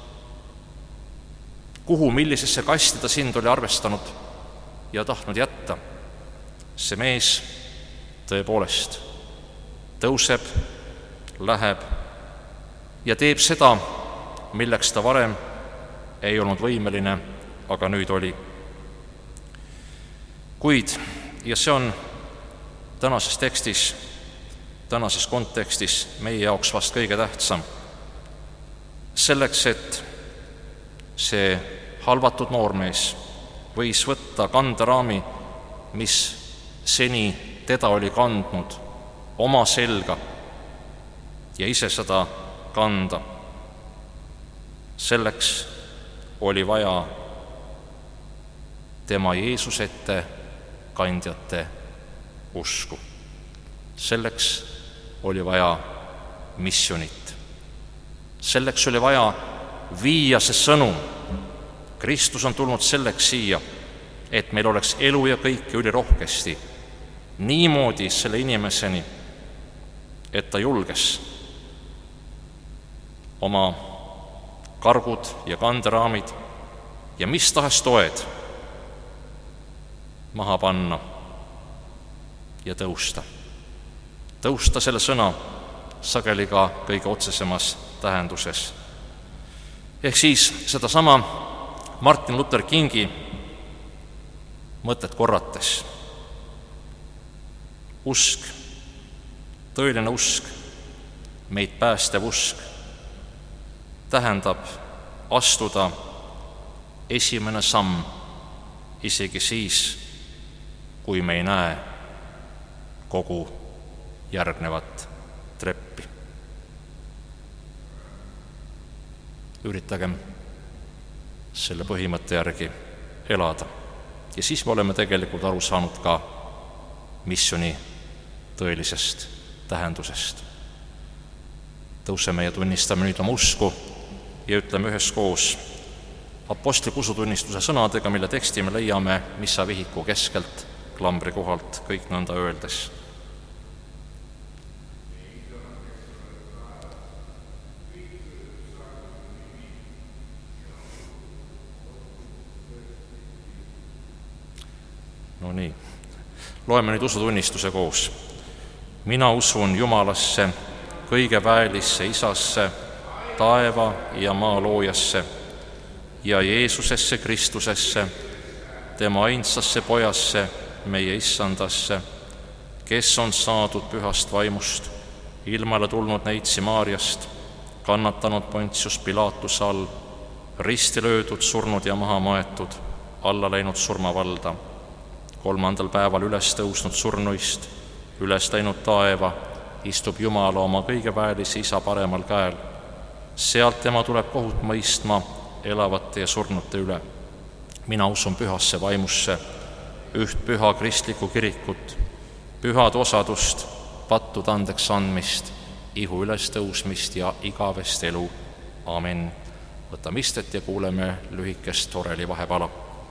kuhu, millisesse kasti ta sind oli arvestanud ja tahtnud jätta. See mees tõepoolest tõuseb, läheb ja teeb seda, milleks ta varem ei olnud võimeline, aga nüüd oli. Kuid, ja see on tänases tekstis, tänases kontekstis meie jaoks vast kõige tähtsam, selleks, et see halvatud noormees võis võtta kanderaami, mis seni teda oli kandnud, oma selga ja ise seda kanda. Selleks oli vaja tema Jeesusete kandjate usku. Selleks oli vaja missionit. Selleks oli vaja viia see sõnum. Kristus on tulnud selleks siia, et meil oleks elu ja kõike ülirohkesti, niimoodi selle inimeseni, et ta julges oma kargud ja kanderaamid ja mis tahes toed maha panna ja tõusta. Tõusta selle sõna sageli ka kõige otsesemas tähenduses. Ehk siis sedasama Martin Luther Kingi mõtet korrates. Usk, tõeline usk, meid päästev usk, tähendab astuda esimene samm isegi siis, kui me ei näe kogu järgnevat treppi. Üritagem selle põhimõtte järgi elada. Ja siis me oleme tegelikult aru saanud ka missiooni tõelisest tähendusest. Tõuseme ja tunnistame nüüd oma usku ja ütleme üheskoos apostliku usutunnistuse sõnadega, mille teksti me leiame missa vihiku keskelt klambri kohalt, kõik nõnda öeldes. No nii, loeme nüüd usutunnistuse koos. Mina usun Jumalasse, kõige väelisse Isasse, taeva ja maa loojasse ja Jeesusesse Kristusesse, tema ainsasse pojasse, meie issandasse, kes on saadud pühast vaimust, ilmale tulnud neitsi Maarjast, kannatanud Pontius Pilatuse all, risti löödud, surnud ja maha maetud, alla läinud surmavalda, kolmandal päeval üles tõusnud surnuist, üles läinud taeva, istub Jumala oma kõige väelise Isa paremal käel. Sealt tema tuleb kohut mõistma elavate ja surnute üle. Mina usun pühasse vaimusse, üht püha kristlikku kirikut, pühad osadust, pattude andeks andmist, ihu üles tõusmist ja igavest elu. Amen. Võtame istet ja kuuleme lühikest oreli vahepala.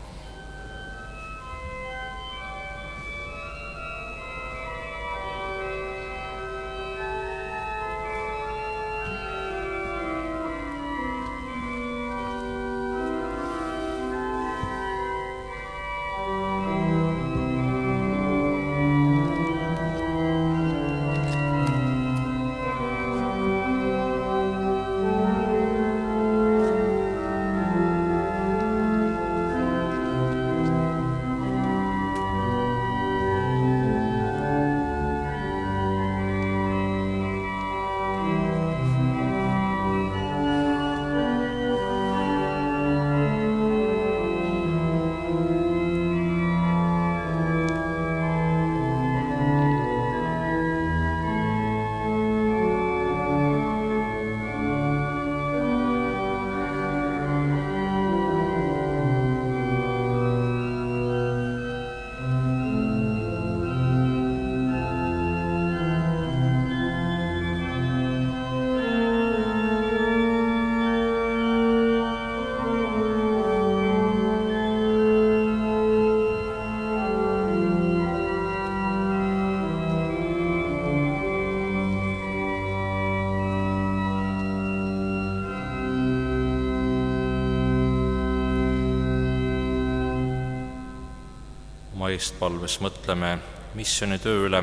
Eestpalves mõtleme missiooni tööle,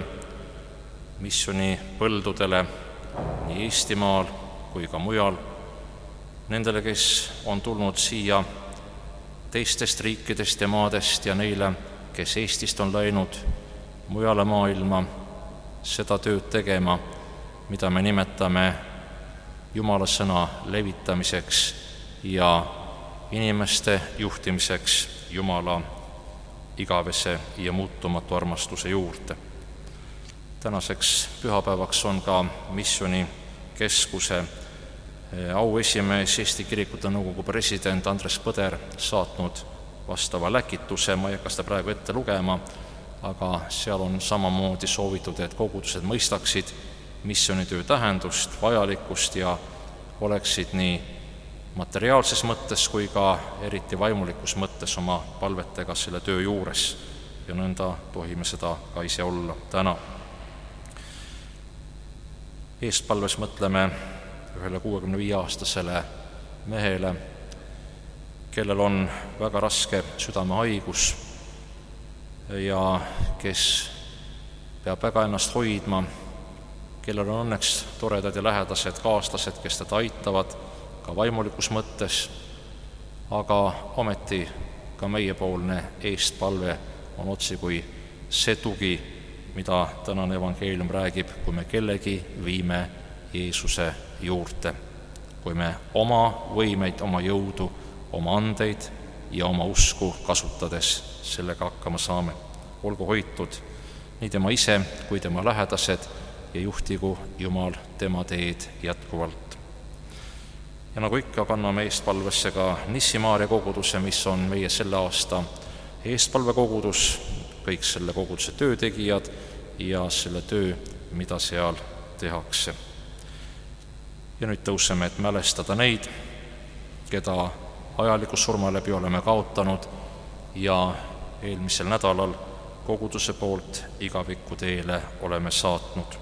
missiooni põldudele nii Eestimaal kui ka mujal, nendele, kes on tulnud siia teistest riikidest ja maadest ja neile, kes Eestist on läinud mujale maailma seda tööd tegema, mida me nimetame Jumala sõna levitamiseks ja inimeste juhtimiseks Jumala igavese ja muutumatu armastuse juurde. Tänaseks pühapäevaks on ka missionikeskuse auesimees, Eesti Kirikute Nõukogu president Andres Põder saatnud vastava läkituse, ma ei hakka seda praegu ette lugema, aga seal on samamoodi soovitud, et kogudused mõistaksid missioonitöö tähendust, vajalikkust ja oleksid nii materiaalses mõttes kui ka eriti vaimulikus mõttes oma palvetega selle töö juures ja nõnda tohime seda ka ise olla täna. Eestpalves mõtleme ühele kuuekümne viie aastasele mehele, kellel on väga raske südamehaigus ja kes peab väga ennast hoidma, kellel on õnneks toredad ja lähedased kaaslased, kes teda aitavad ka vaimulikus mõttes, aga ometi ka meiepoolne eestpalve on otsi kui see tugi, mida tänane evangeelium räägib, kui me kellegi viime Jeesuse juurde, kui me oma võimeid, oma jõudu, oma andeid ja oma usku kasutades sellega hakkama saame. Olgu hoitud nii tema ise kui tema lähedased ja juhtigu Jumal tema teed jätkuvalt. Ja nagu ikka, kanname eestpalvesse ka Nissi-Maarja koguduse, mis on meie selle aasta eestpalvekogudus, kõik selle koguduse töötegijad ja selle töö, mida seal tehakse. Ja nüüd tõuseme, et mälestada neid, keda ajaliku surma läbi oleme kaotanud ja eelmisel nädalal koguduse poolt igaviku teele oleme saatnud.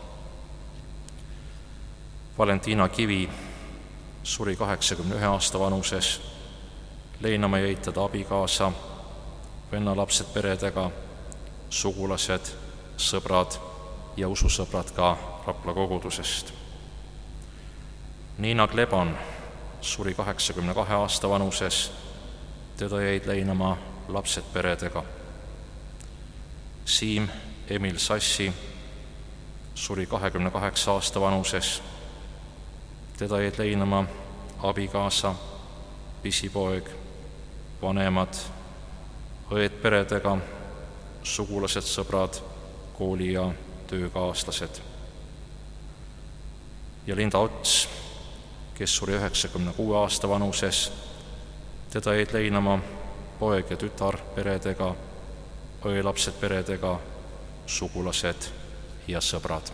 Valentina Kivi suri kaheksakümne ühe aasta vanuses, leinama jäid teda abikaasa, vennalapsed peredega, sugulased, sõbrad ja ususõbrad ka Rapla kogudusest. Niina Kleban suri kaheksakümne kahe aasta vanuses, teda jäid leinama lapsed peredega. Siim Emil Sassi suri kahekümne kaheksa aasta vanuses, teda jäid leinama abikaasa, pisipoeg, vanemad, õed peredega, sugulased, sõbrad, kooli- ja töökaaslased. Ja Linda Ots, kes suri üheksakümne kuue aasta vanuses, teda jäid leinama poeg ja tütar peredega, õelapsed peredega, sugulased ja sõbrad.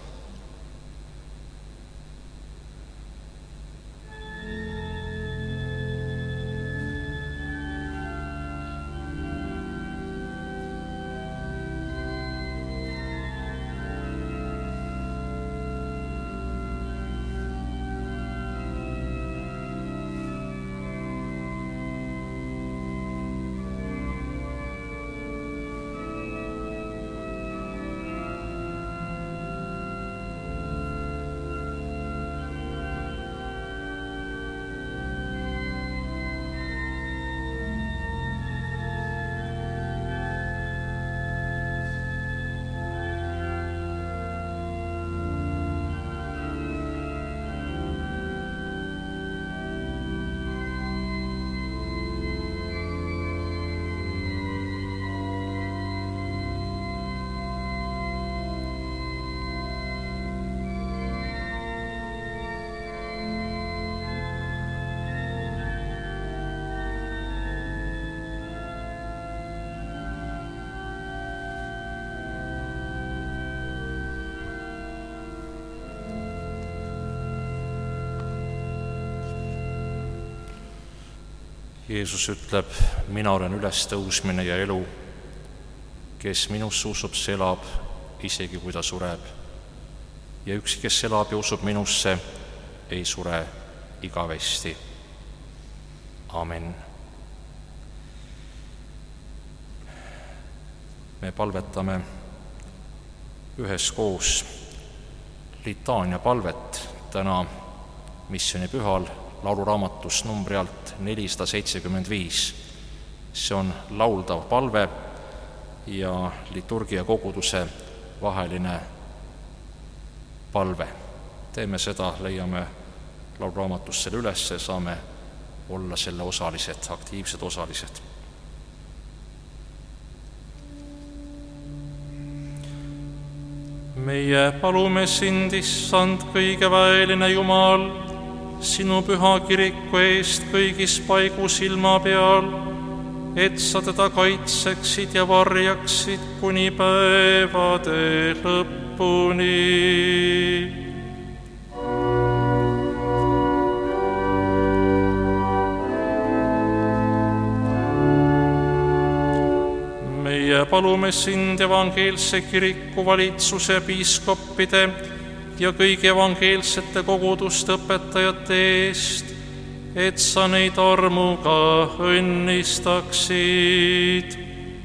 Jeesus ütleb, mina olen ülestõusmine ja elu. Kes minusse usub, see elab, isegi kui ta sureb. Ja üks, kes elab ja usub minusse, ei sure igavesti. Amen. Me palvetame üheskoos litaania palvet täna missioonipühal lauluraamatus numbri alt nelisada seitsekümmend viis. See on lauldav palve ja liturgia koguduse vaheline palve. Teeme seda, leiame lauluraamatust selle üles, saame olla selle osalised, aktiivsed osalised. Meie palume sind, issand, kõige väeline Jumal, sinu püha kiriku eest kõigis paigu silma peal, et sa teda kaitseksid ja varjaksid kuni päevade lõpuni. Meie palume sind evangeelse kiriku valitsuse piiskoppide ja kõigi evangeelsete koguduste õpetajate eest, et sa neid armuga õnnistaksid.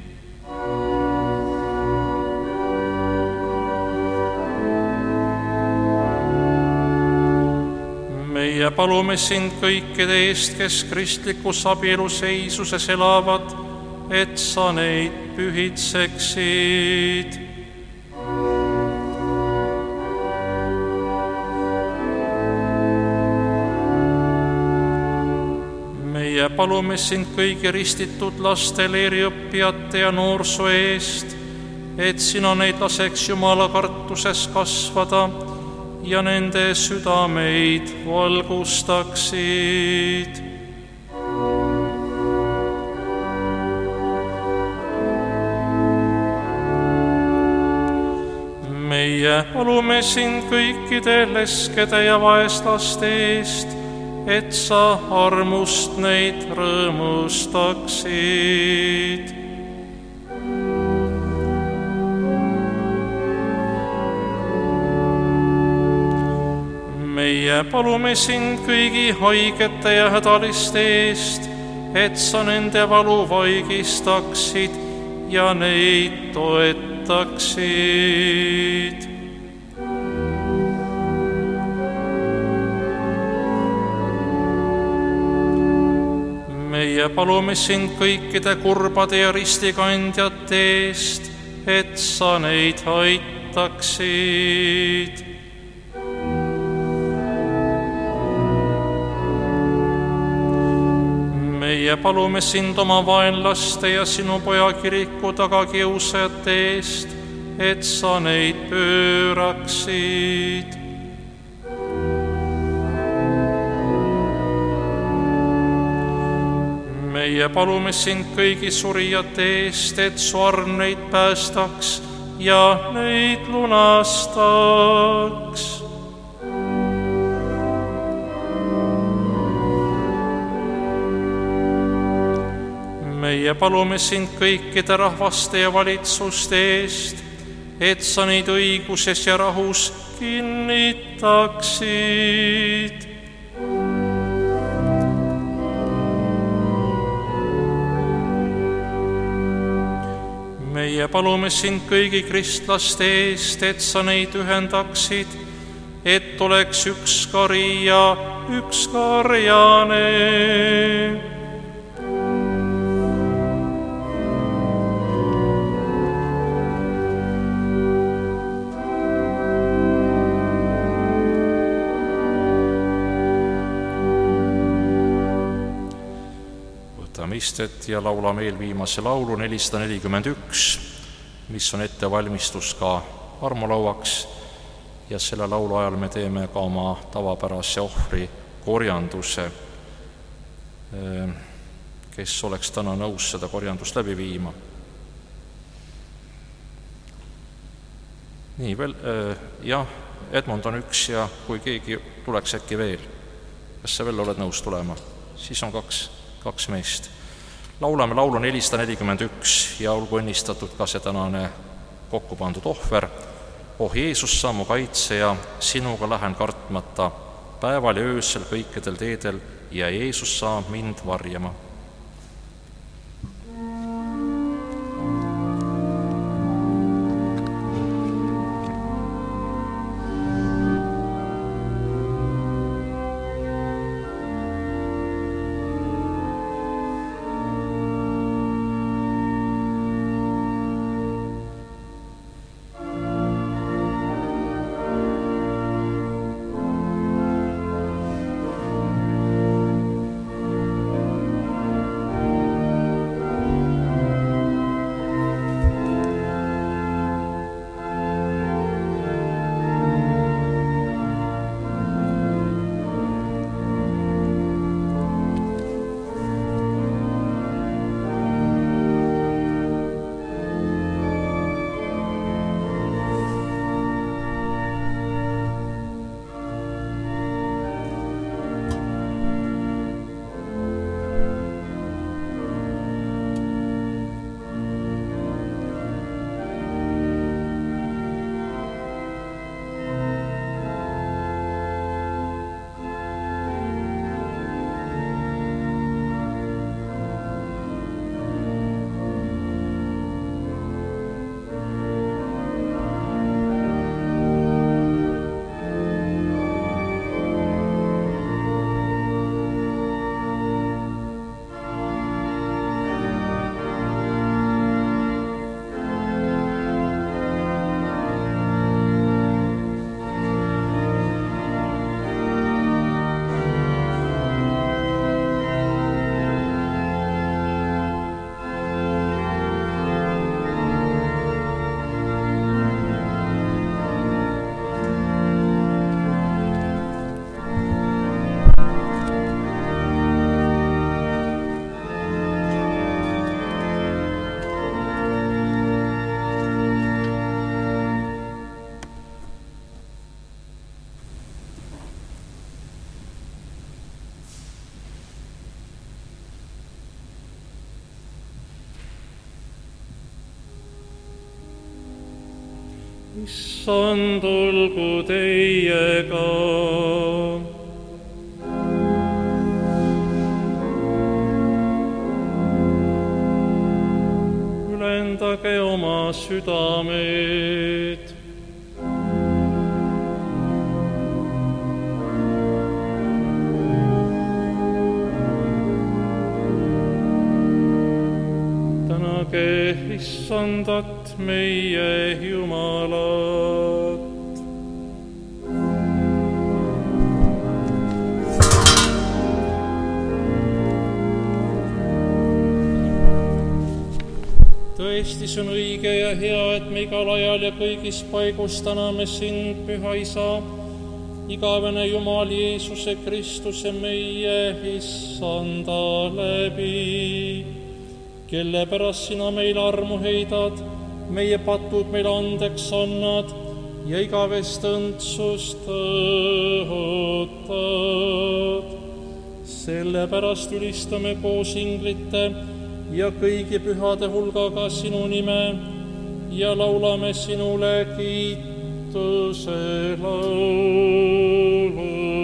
Meie palume sind kõikide eest, kes kristlikus abieluseisuses elavad, et sa neid pühitseksid. Meie palume sind kõigi ristitud laste, leeriõppijate ja noorsoo eest, et sina neid laseks Jumala kartuses kasvada ja nende südameid valgustaksid. Meie palume sind kõikide leskede ja vaeslaste eest, et sa armust neid rõõmustaksid. Meie palume sind kõigi haigete ja hädaliste eest, et sa nende valu vaigistaksid ja neid toetaksid. Meie palume sind kõikide kurbade ja ristikandjate eest, et sa neid aitaksid. Meie palume sind oma vaenlaste ja sinu poja kiriku tagakiusajate eest, et sa neid pööraksid. Meie palume sind kõigi surijate eest, et su arm neid päästaks ja neid lunastaks. Meie palume sind kõikide rahvaste ja valitsuste eest, et sa neid õiguses ja rahus kinnitaksid. Meie palume sind kõigi kristlaste eest, et sa neid ühendaksid, et oleks üks kari ja üks karjane. Istet ja laulame eelviimase laulu nelisada nelikümmend üks, mis on ettevalmistus ka armulauaks, ja selle laulu ajal me teeme ka oma tavapärase ohvri korjanduse. Kes oleks täna nõus seda korjandust läbi viima? Nii, veel, jah, Edmond on üks ja kui keegi tuleks äkki veel. Kas sa veel oled nõus tulema? Siis on kaks, kaks meest. Laulame laulu nelisada nelikümmend üks ja olgu õnnistatud ka see tänane kokku pandud ohver. Oh Jeesus, sa mu kaitseja, sinuga lähen kartmata, päeval ja öösel kõikidel teedel ja Jeesus, sa mind varjama. issand olgu teiega. Ülendage oma südameid. Tänage issandat meie Jumalat. Tõesti, see on õige ja hea, et me igal ajal ja kõigis paigus täname sind, Püha Isa, igavene Jumal Jeesuse Kristuse meie issanda läbi, kelle pärast sina meil armu heidad, meie patud meile andeks annad ja igavest õndsust tõotad. Sellepärast ülistame koos inglite ja kõigi pühade hulgaga sinu nime ja laulame sinule kiituse laulu.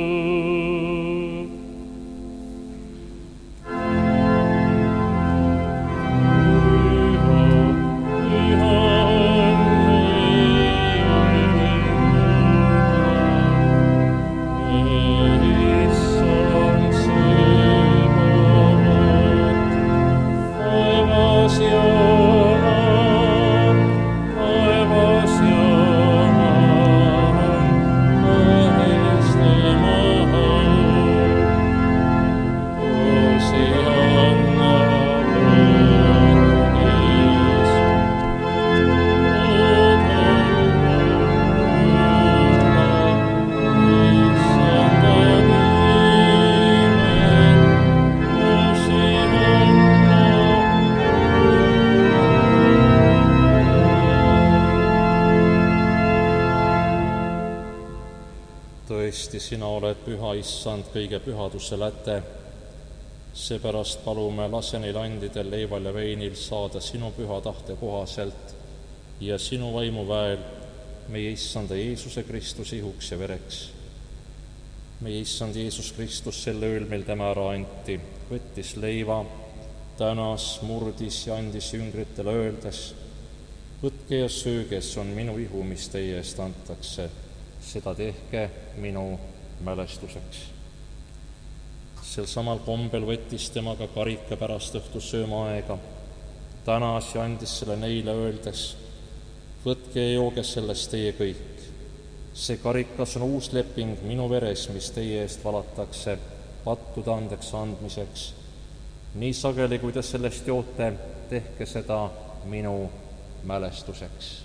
Tõesti, sina oled püha issand, kõige pühaduse läte. Seepärast palume, lase neil andidel, leival ja veinil saada sinu püha tahte kohaselt ja sinu vaimu väel meie issanda Jeesuse Kristuse ihuks ja vereks. Meie issand Jeesus Kristus selle ööl, mil tema ära anti, võttis leiva, tänas, murdis ja andis jüngritele öeldes: võtke ja sööge, see on minu ihu, mis teie eest antakse. Seda tehke minu mälestuseks. Sel samal kombel võttis temaga karika pärast õhtusööma aega, tänas ja andis selle neile öeldes: võtke ja jooge sellest teie kõik. See karikas on uus leping minu veres, mis teie eest valatakse pattude andeks andmiseks. Nii sageli, kui te sellest joote, tehke seda minu mälestuseks.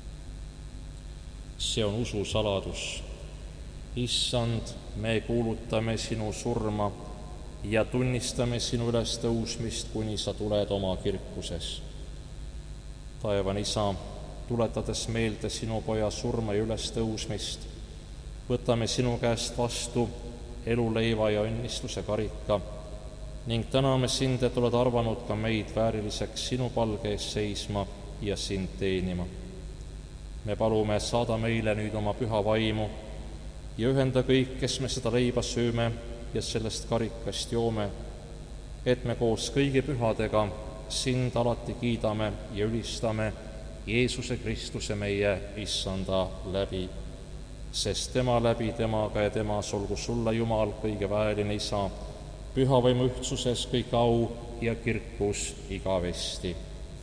See on usu saladus. Issand, me kuulutame sinu surma ja tunnistame sinu üles tõusmist, kuni sa tuled oma kirkuses. Taevane Isa, tuletades meelde sinu poja surma ja üles tõusmist, võtame sinu käest vastu eluleiva ja õnnistuse karika ning täname sind, et oled arvanud ka meid vääriliseks sinu palge ees seisma ja sind teenima. Me palume, saada meile nüüd oma püha vaimu ja ühenda kõik, kes me seda leiba sööme ja sellest karikast joome, et me koos kõigi pühadega sind alati kiidame ja ülistame Jeesuse Kristuse meie issanda läbi, sest tema läbi, temaga ja temas olgu sulle, Jumal, kõige väeline Isa, püha vaimu ühtsuses kõik au ja kirkus igavesti.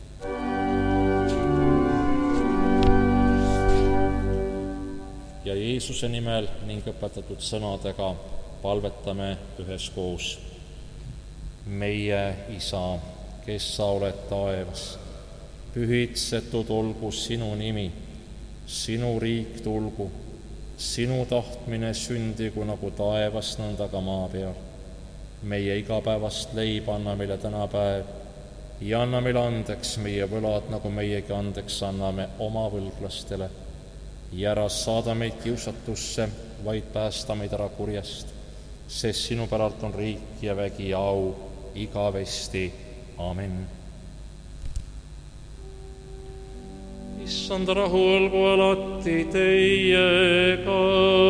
Ja Jeesuse nimel ning õpetatud sõnadega palvetame üheskoos. Meie Isa, kes sa oled taevas, pühitsetud olgu sinu nimi, sinu riik tulgu, sinu tahtmine sündigu nagu taevas, nõnda ka maa peal. Meie igapäevast leiba anna meile täna päev ja anna meile andeks meie võlad, nagu meiegi andeks anname oma võlglastele. Ja ära saada meid kiusatusse, vaid päästa meid ära kurjast, sest sinu päralt on riik ja vägi ja au igavesti. Amen. issanda rahu olgu alati teiega.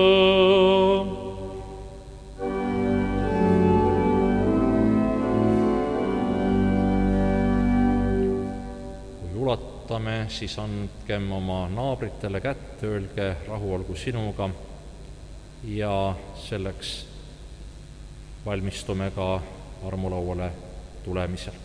Kui ulatame, siis andkem oma naabritele kätt, öelge rahu olgu sinuga ja selleks valmistume ka armulauale tulemisel.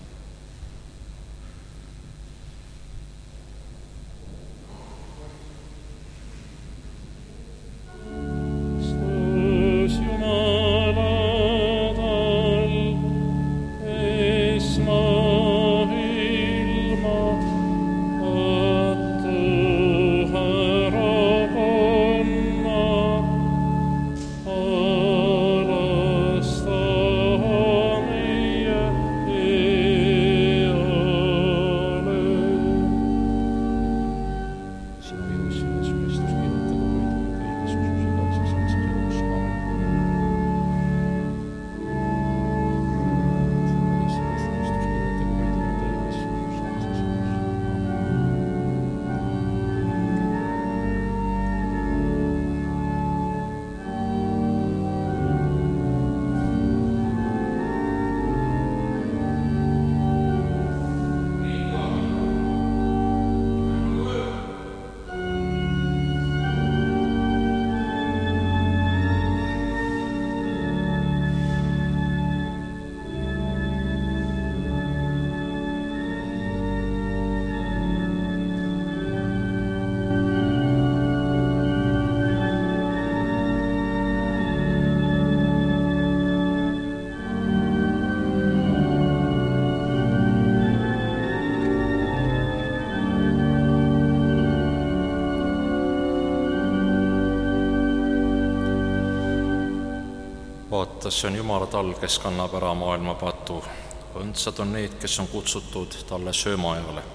Vaata, see on Jumala talv, kes kannab ära maailma patu. Õndsad on need, kes on kutsutud talle söömaajale.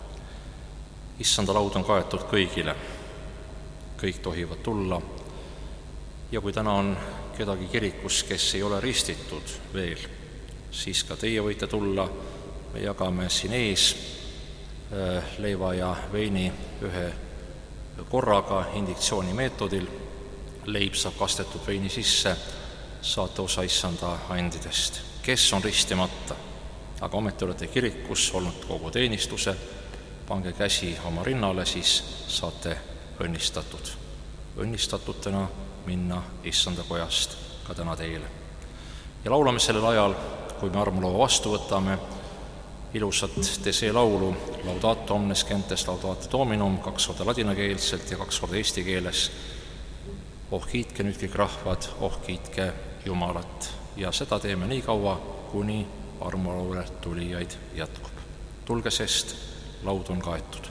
Issanda laud on kaetud kõigile. Kõik tohivad tulla. Ja kui täna on kedagi kirikus, kes ei ole ristitud veel, siis ka teie võite tulla. Me jagame siin ees leiva ja veini ühe korraga indiktsiooni meetodil. Leib saab kastetud veini sisse, saate osa issanda andidest. Kes on ristimata, aga ometi olete kirikus olnud kogu teenistuse, pange käsi oma rinnale, siis saate õnnistatud. Õnnistatutena minna issanda kojast ka täna teile. Ja laulame sellel ajal, kui me armulaua vastu võtame, ilusat Te laulu Laudato omnes gentes Laudato Dominum, kaks korda ladinakeelselt ja kaks korda eesti keeles. Oh kiitke nüüd kõik rahvad, oh kiitke Jumalat. Ja seda teeme nii kaua, kuni armulauale tulijaid jätkub. Tulge, sest laud on kaetud.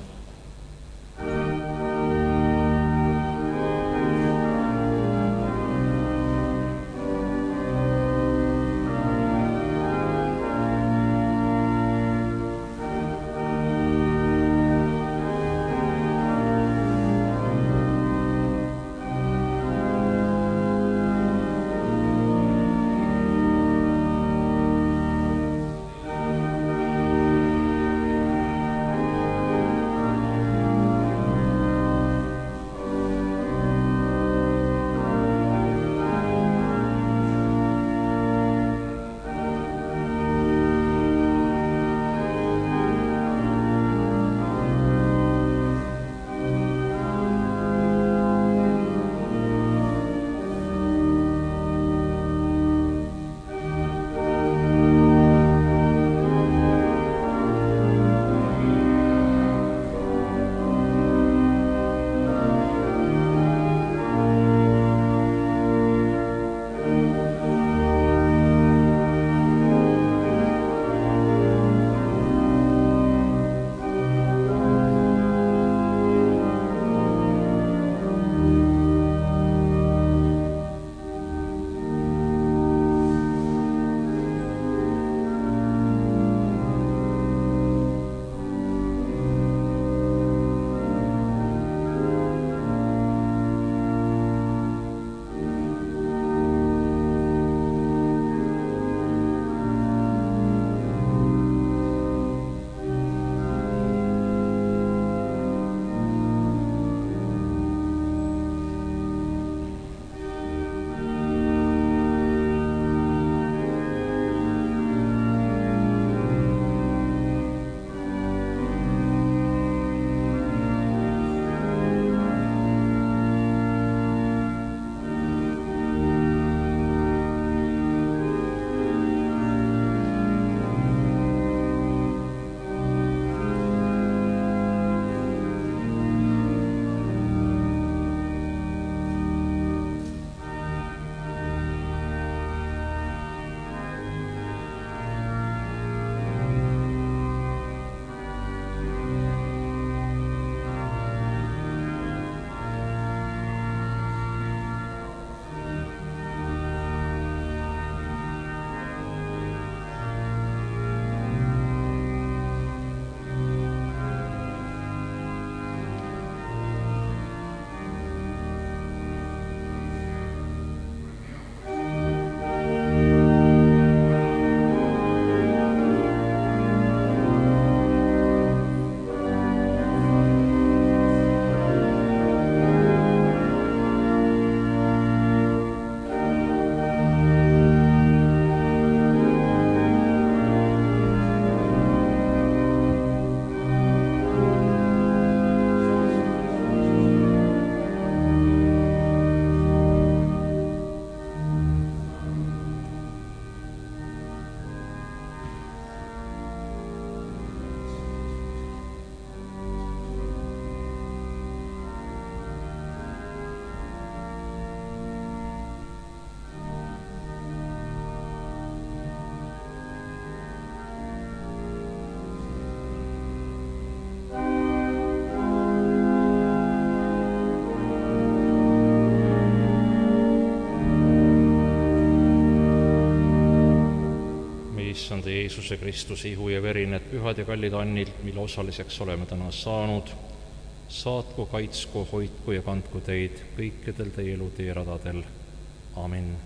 issanda Jeesuse Kristuse ihu ja veri, need pühad ja kallid annid, mille osaliseks oleme täna saanud, saatku, kaitsku, hoidku ja kandku teid kõikidel teie eluteeradadel. Amin.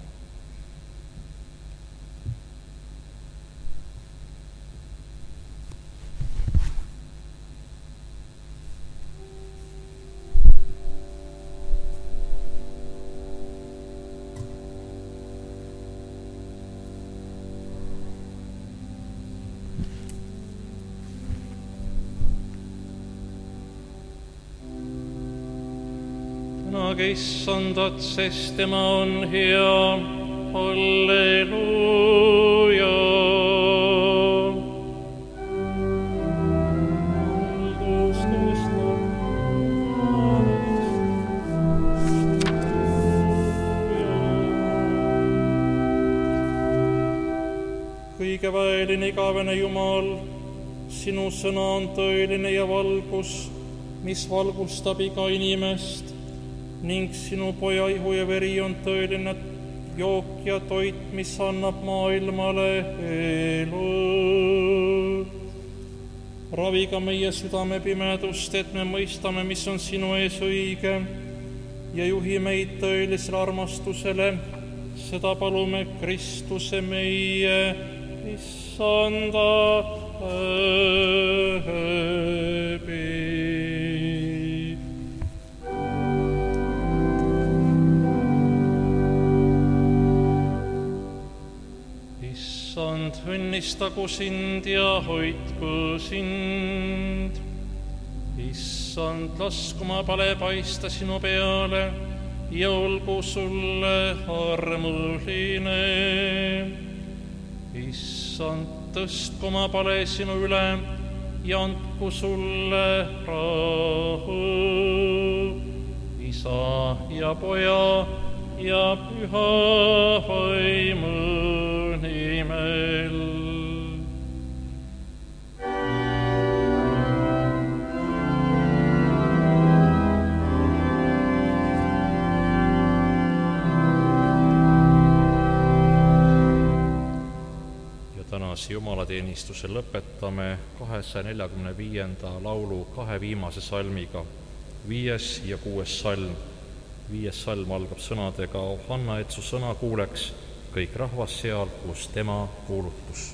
Tänage issandat, sest tema on hea. Halleluuja. Kõige väeline igavene Jumal, sinu sõna on tõeline ja valgus, mis valgustab iga inimest, ning sinu poja ihu ja veri on tõeline jook ja toit, mis annab maailmale elu. Ravi ka meie südame pimedust, et me mõistame, mis on sinu ees õige, ja juhi meid tõelisele armastusele. Seda palume Kristuse meie issanda läbi. Issand, õnnistagu sind ja hoidku sind. Issand, lasku oma pale paista sinu peale ja olgu sulle armuline. Issand, tõstku oma pale sinu üle ja andku sulle rahu. Isa ja Poja ja Püha Vaimu nimel. Ja tänase jumalateenistuse lõpetame kahesaja neljakümne viienda laulu kahe viimase salmiga, viies ja kuues salm. Viies salm algab sõnadega: Anna, et su sõna kuuleks kõik rahvas seal, kus tema kuulutus.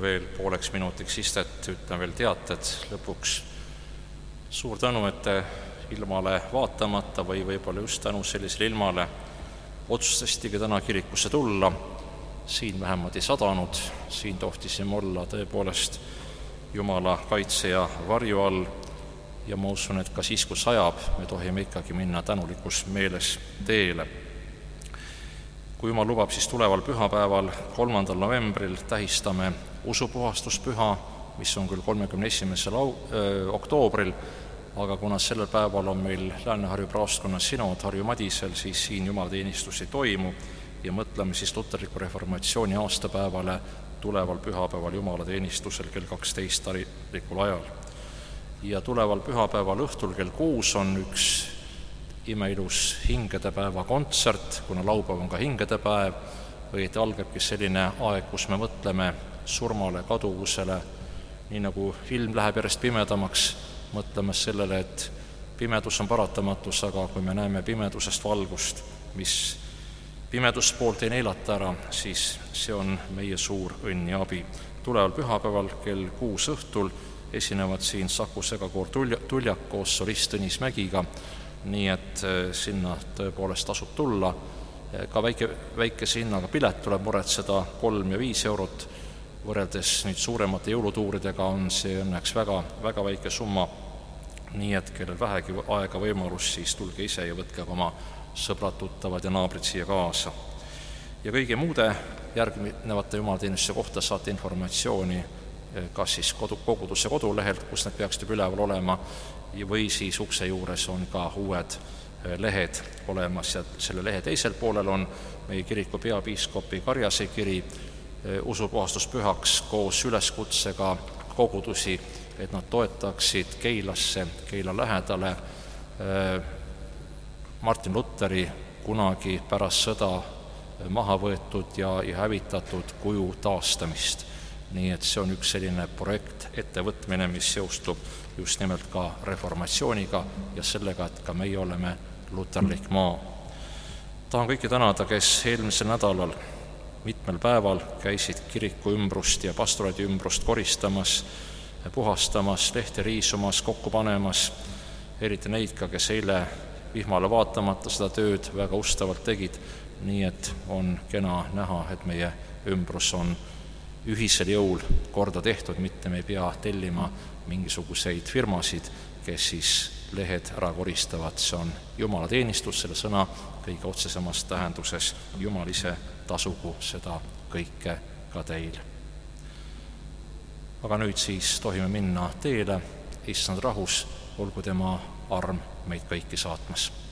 veel pooleks minutiks istet, ütlen veel teated lõpuks. Suur tänu, et te ilmale vaatamata või võib-olla just tänu sellisele ilmale otsustasitegi täna kirikusse tulla. Siin vähemalt ei sadanud, siin tohtisime olla tõepoolest Jumala kaitse ja varju all ja ma usun, et ka siis, kui sajab, me tohime ikkagi minna tänulikus meeles teele. Kui Jumal lubab, siis tuleval pühapäeval, kolmandal novembril tähistame usupuhastuspüha, mis on küll kolmekümne esimesel oktoobril, aga kuna sellel päeval on meil Lääne-Harju praostkonna sinod Harju Madisel, siis siin jumalateenistus ei toimu ja mõtleme siis luterliku reformatsiooni aastapäevale tuleval pühapäeval jumalateenistusel kell kaksteist tariklikul ajal. Ja tuleval pühapäeval õhtul kell kuus on üks imeilus hingedepäeva kontsert, kuna laupäev on ka hingedepäev, õieti algabki selline aeg, kus me mõtleme surmale, kaduvusele, nii nagu ilm läheb järjest pimedamaks, mõtleme sellele, et pimedus on paratamatus, aga kui me näeme pimedusest valgust, mis pimedust poolt ei neelata ära, siis see on meie suur õnn ja abi. Tuleval pühapäeval kell kuus õhtul esinevad siin Saku segakoor Tuljak koos solist Tõnis Mägiga, nii et sinna tõepoolest tasub tulla. Ka väike, väikese hinnaga pilet tuleb muretseda kolm ja viis eurot, võrreldes nüüd suuremate jõulutuuridega on see õnneks väga, väga väike summa, nii et kellel vähegi aega võimalus, siis tulge ise ja võtke oma sõbrad, tuttavad ja naabrid siia kaasa. Ja kõigi muude järgnevate jumalateenistuse kohta saate informatsiooni kas siis kodu, koguduse kodulehelt, kus need peaksid juba üleval olema, või siis ukse juures on ka uued lehed olemas ja selle lehe teisel poolel on meie kiriku peapiiskopi Karjase kiri usupuhastuspühaks koos üleskutsega kogudusi, et nad toetaksid Keilasse, Keila lähedale Martin Lutheri kunagi pärast sõda maha võetud ja, ja hävitatud kuju taastamist. Nii et see on üks selline projekt, ettevõtmine, mis seostub just nimelt ka reformatsiooniga ja sellega, et ka meie oleme luterlik maa. Tahan kõiki tänada, kes eelmisel nädalal mitmel päeval käisid kiriku ümbrust ja pastoraadi ümbrust koristamas, puhastamas, lehti riisumas, kokku panemas, eriti neid ka, kes eile vihmale vaatamata seda tööd väga ustavalt tegid, nii et on kena näha, et meie ümbrus on ühisel jõul korda tehtud, mitte me ei pea tellima mingisuguseid firmasid, kes siis lehed ära koristavad. See on jumalateenistus, selle sõna kõige otsesemas tähenduses. Jumal ise tasugu seda kõike ka teil. Aga nüüd siis tohime minna teele, issand rahus, olgu tema arm meid kõiki saatmas.